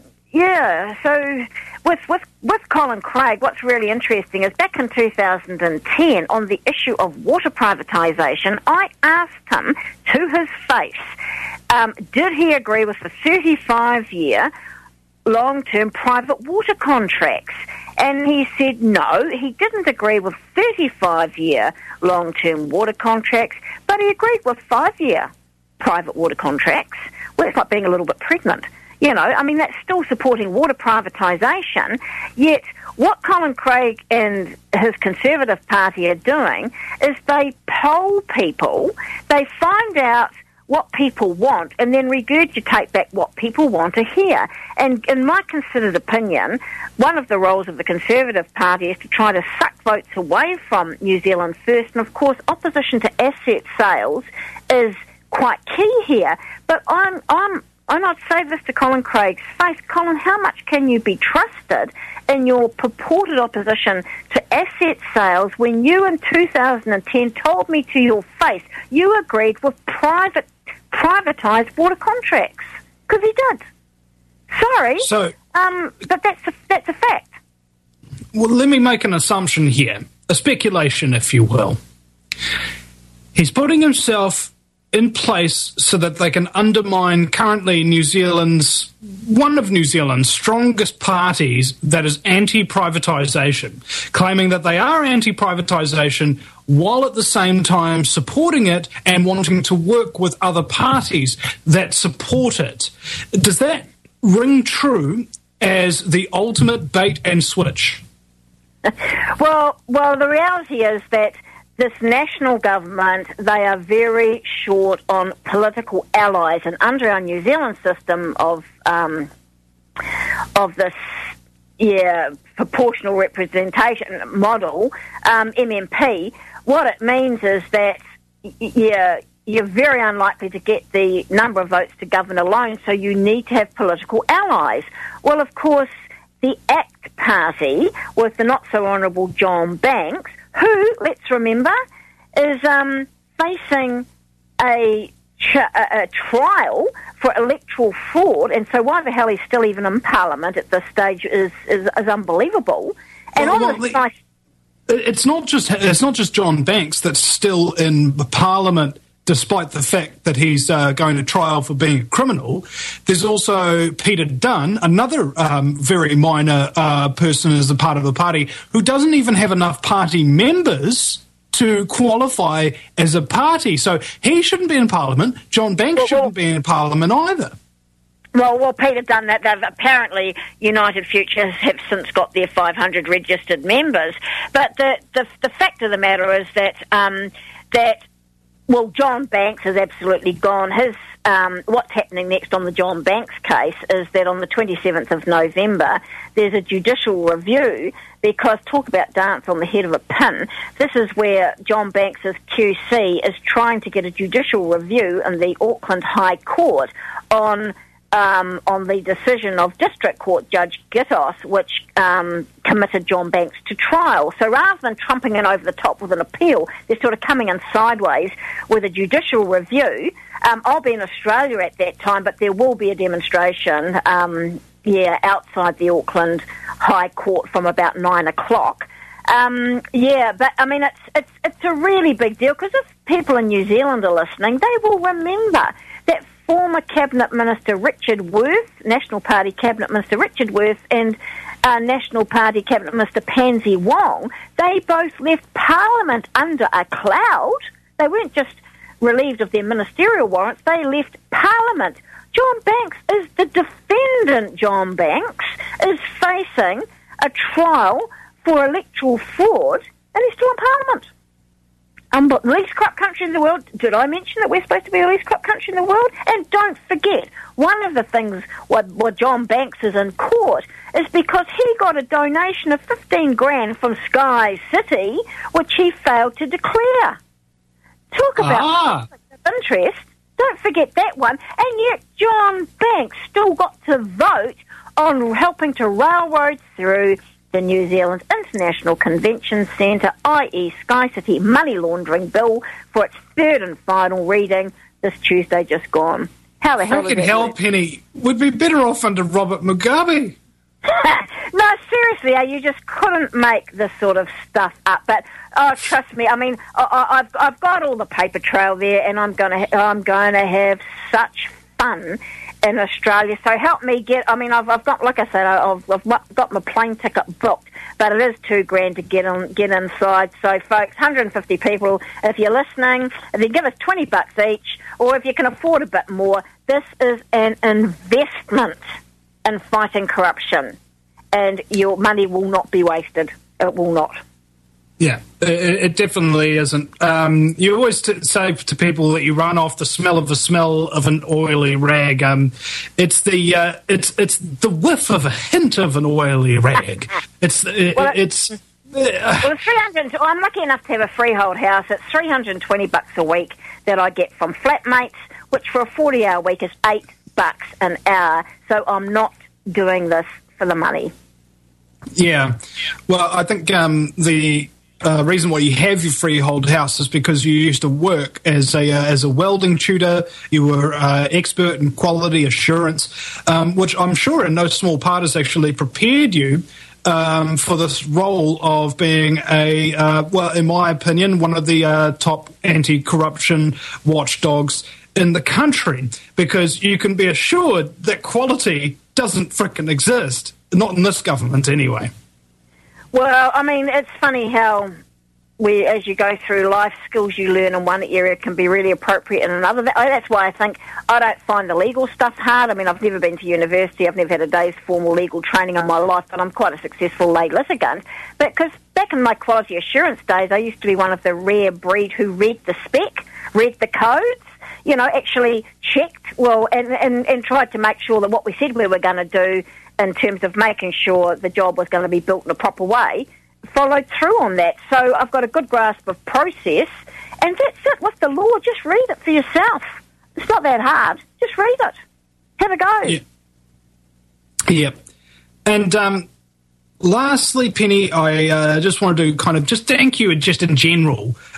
so with Colin Craig, what's really interesting is back in 2010, on the issue of water privatisation, I asked him to his face, did he agree with the 35-year long-term private water contracts? And he said no, he didn't agree with 35-year long-term water contracts, but he agreed with 5-year private water contracts. Well, it's like being a little bit pregnant. You know, I mean, that's still supporting water privatisation, yet what Colin Craig and his Conservative Party are doing is they poll people, they find out what people want, and then regurgitate back what people want to hear. And in my considered opinion, one of the roles of the Conservative Party is to try to suck votes away from New Zealand First, and of course opposition to asset sales is quite key here. But I'd say this to Colin Craig's face. Colin, how much can you be trusted in your purported opposition to asset sales when you in 2010 told me to your face you agreed with privatised water contracts? Because he did. Sorry, but that's a fact. Well, let me make an assumption here, a speculation, if you will. He's putting himself in place so that they can undermine currently one of New Zealand's strongest parties that is anti-privatisation, claiming that they are anti-privatisation while at the same time supporting it and wanting to work with other parties that support it. Does that ring true as the ultimate bait and switch? Well, the reality is that this national government, they are very short on political allies, and under our New Zealand system of this proportional representation model, MMP, what it means is that you're very unlikely to get the number of votes to govern alone, so you need to have political allies. Well, of course, the ACT Party with the not-so-honourable John Banks, who, let's remember, is facing a trial for electoral fraud, and so why the hell he's still even in Parliament at this stage is unbelievable. And it's not just John Banks that's still in Parliament, despite the fact that he's going to trial for being a criminal. There's also Peter Dunn, another very minor person as a part of the party, who doesn't even have enough party members to qualify as a party. So he shouldn't be in Parliament. John Banks shouldn't be in Parliament either. Well, Peter Dunn, that apparently United Futures have since got their 500 registered members. But the fact of the matter is that John Banks is absolutely gone. What's happening next on the John Banks case is that on the 27th of November, there's a judicial review, because talk about dance on the head of a pin. This is where John Banks's QC is trying to get a judicial review in the Auckland High Court on the decision of District Court Judge Gittos, which committed John Banks to trial. So rather than trumping in over the top with an appeal, they're sort of coming in sideways with a judicial review. I'll be in Australia at that time, but there will be a demonstration, outside the Auckland High Court from about 9 o'clock. But I mean, it's a really big deal, because if people in New Zealand are listening, they will remember that former Cabinet Minister Richard Worth, National Party Cabinet Minister Richard Worth, and National Party Cabinet Minister Pansy Wong, they both left Parliament under a cloud. They weren't just relieved of their ministerial warrants, they left Parliament. John Banks is the defendant. John Banks is facing a trial for electoral fraud, and he's still in Parliament. But the least corrupt country in the world. Did I mention that we're supposed to be the least corrupt country in the world? And don't forget, one of the things why John Banks is in court is because he got a donation of $15,000 from Sky City, which he failed to declare. Talk about conflict of interest. Don't forget that one. And yet John Banks still got to vote on helping to railroad through the New Zealand International Convention Centre, i.e. Sky City money laundering bill, for its third and final reading this Tuesday just gone. How the hell Fucking hell, Penny. We'd be better off under Robert Mugabe. No, seriously, you just couldn't make this sort of stuff up. But trust me, I mean, I've got all the paper trail there, and I'm going to have such fun in Australia. So help me get. I mean, I've got, like I said, I've got my plane ticket booked, but it is $2,000 to get inside. So, folks, 150 people. If you're listening, if you give us $20 each, or if you can afford a bit more, this is an investment in fighting corruption, and your money will not be wasted. It will not. Yeah, it definitely isn't. You always say to people that you run off the smell of an oily rag. It's the whiff of a hint of an oily rag. It's 300. I'm lucky enough to have a freehold house. It's $320 a week that I get from flatmates, which for a 40-hour week is $8 an hour. So I'm not doing this for the money. Yeah, well, I think the reason why you have your freehold house is because you used to work as a welding tutor. You were expert in quality assurance, which I'm sure in no small part has actually prepared you for this role of being in my opinion, one of the top anti-corruption watchdogs in the country, because you can be assured that quality doesn't frickin' exist. Not in this government, anyway. Well, I mean, it's funny how as you go through life, skills you learn in one area can be really appropriate in another. That's why I don't find the legal stuff hard. I mean, I've never been to university. I've never had a day's formal legal training in my life, but I'm quite a successful lay litigant. But because back in my quality assurance days, I used to be one of the rare breed who read the spec, read the codes, actually checked, and tried to make sure that what we said we were going to do in terms of making sure the job was going to be built in a proper way, followed through on that. So I've got a good grasp of process, and that's it with the law. Just read it for yourself. It's not that hard. Just read it. Have a go. Yeah. And lastly, Penny, I just wanted to kind of just thank you just in general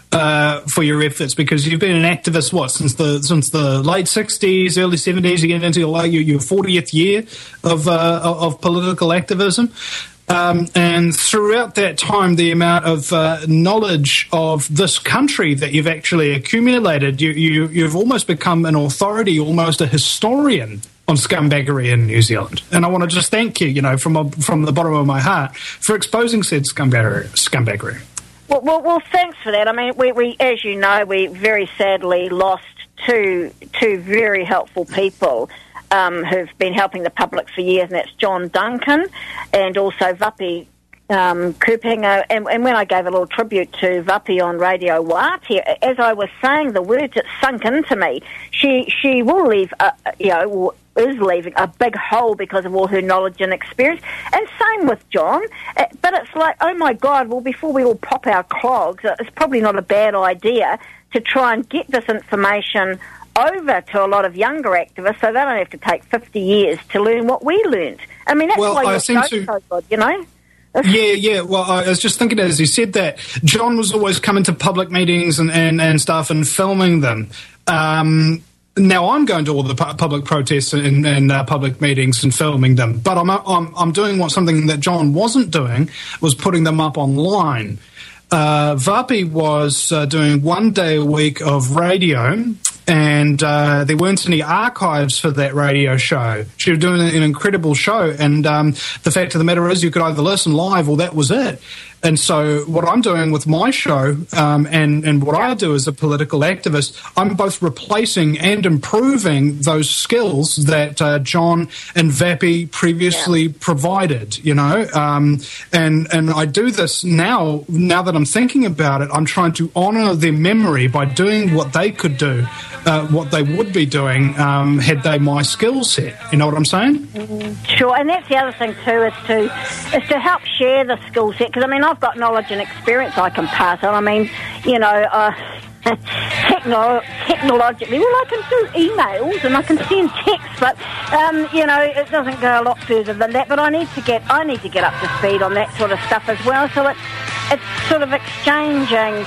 for your efforts, because you've been an activist since the late 60s, early 70s. You get into your 40th year of political activism. And throughout that time, the amount of knowledge of this country that you've actually accumulated, you've almost become an authority, almost a historian on scumbaggery in New Zealand. And I want to just thank you, from the bottom of my heart, for exposing said scumbaggery. Well, thanks for that. I mean, we as you know, we very sadly lost two very helpful people who've been helping the public for years, and that's John Duncan and also Vapi Kupinga. And when I gave a little tribute to Vapi on Radio Wātea, as I was saying the words, it sunk into me. She will leave, is leaving a big hole because of all her knowledge and experience. And same with John. But it's like, oh my God, well, before we all pop our clogs, it's probably not a bad idea to try and get this information over to a lot of younger activists so they don't have to take 50 years to learn what we learned. I mean, that's why you're so good, Yeah. Well, I was just thinking as you said that, John was always coming to public meetings and stuff and filming them. Now I'm going to all the public protests and public meetings and filming them, but I'm doing something that John wasn't doing, was putting them up online. Vapi was doing 1 day a week of radio, and there weren't any archives for that radio show. She was doing an incredible show, and the fact of the matter is you could either listen live or that was it. And so what I'm doing with my show and what I do as a political activist, I'm both replacing and improving those skills that John and Vapi previously provided, and I do this now that I'm thinking about it. I'm trying to honour their memory by doing what they could do, what they would be doing had they my skill set. You know what I'm saying? Sure, and that's the other thing too, is to help share the skill set, because I mean I've got knowledge and experience I can pass on. I mean, technologically, well, I can do emails and I can send texts, but it doesn't go a lot further than that. But I need to get up to speed on that sort of stuff as well. So it's sort of exchanging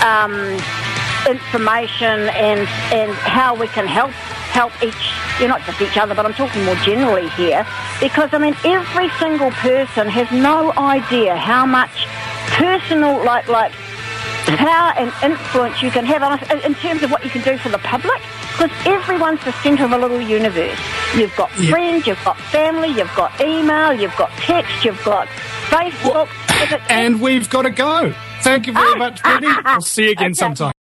information and how we can help not just each other, but I'm talking more generally here, because I mean every single person has no idea how much personal power and influence you can have in terms of what you can do for the public, because everyone's the centre of a little universe. You've got friends, you've got family, you've got email, you've got text, you've got Facebook. And we've got to go. Thank you very much, Penny. I'll see you again sometime.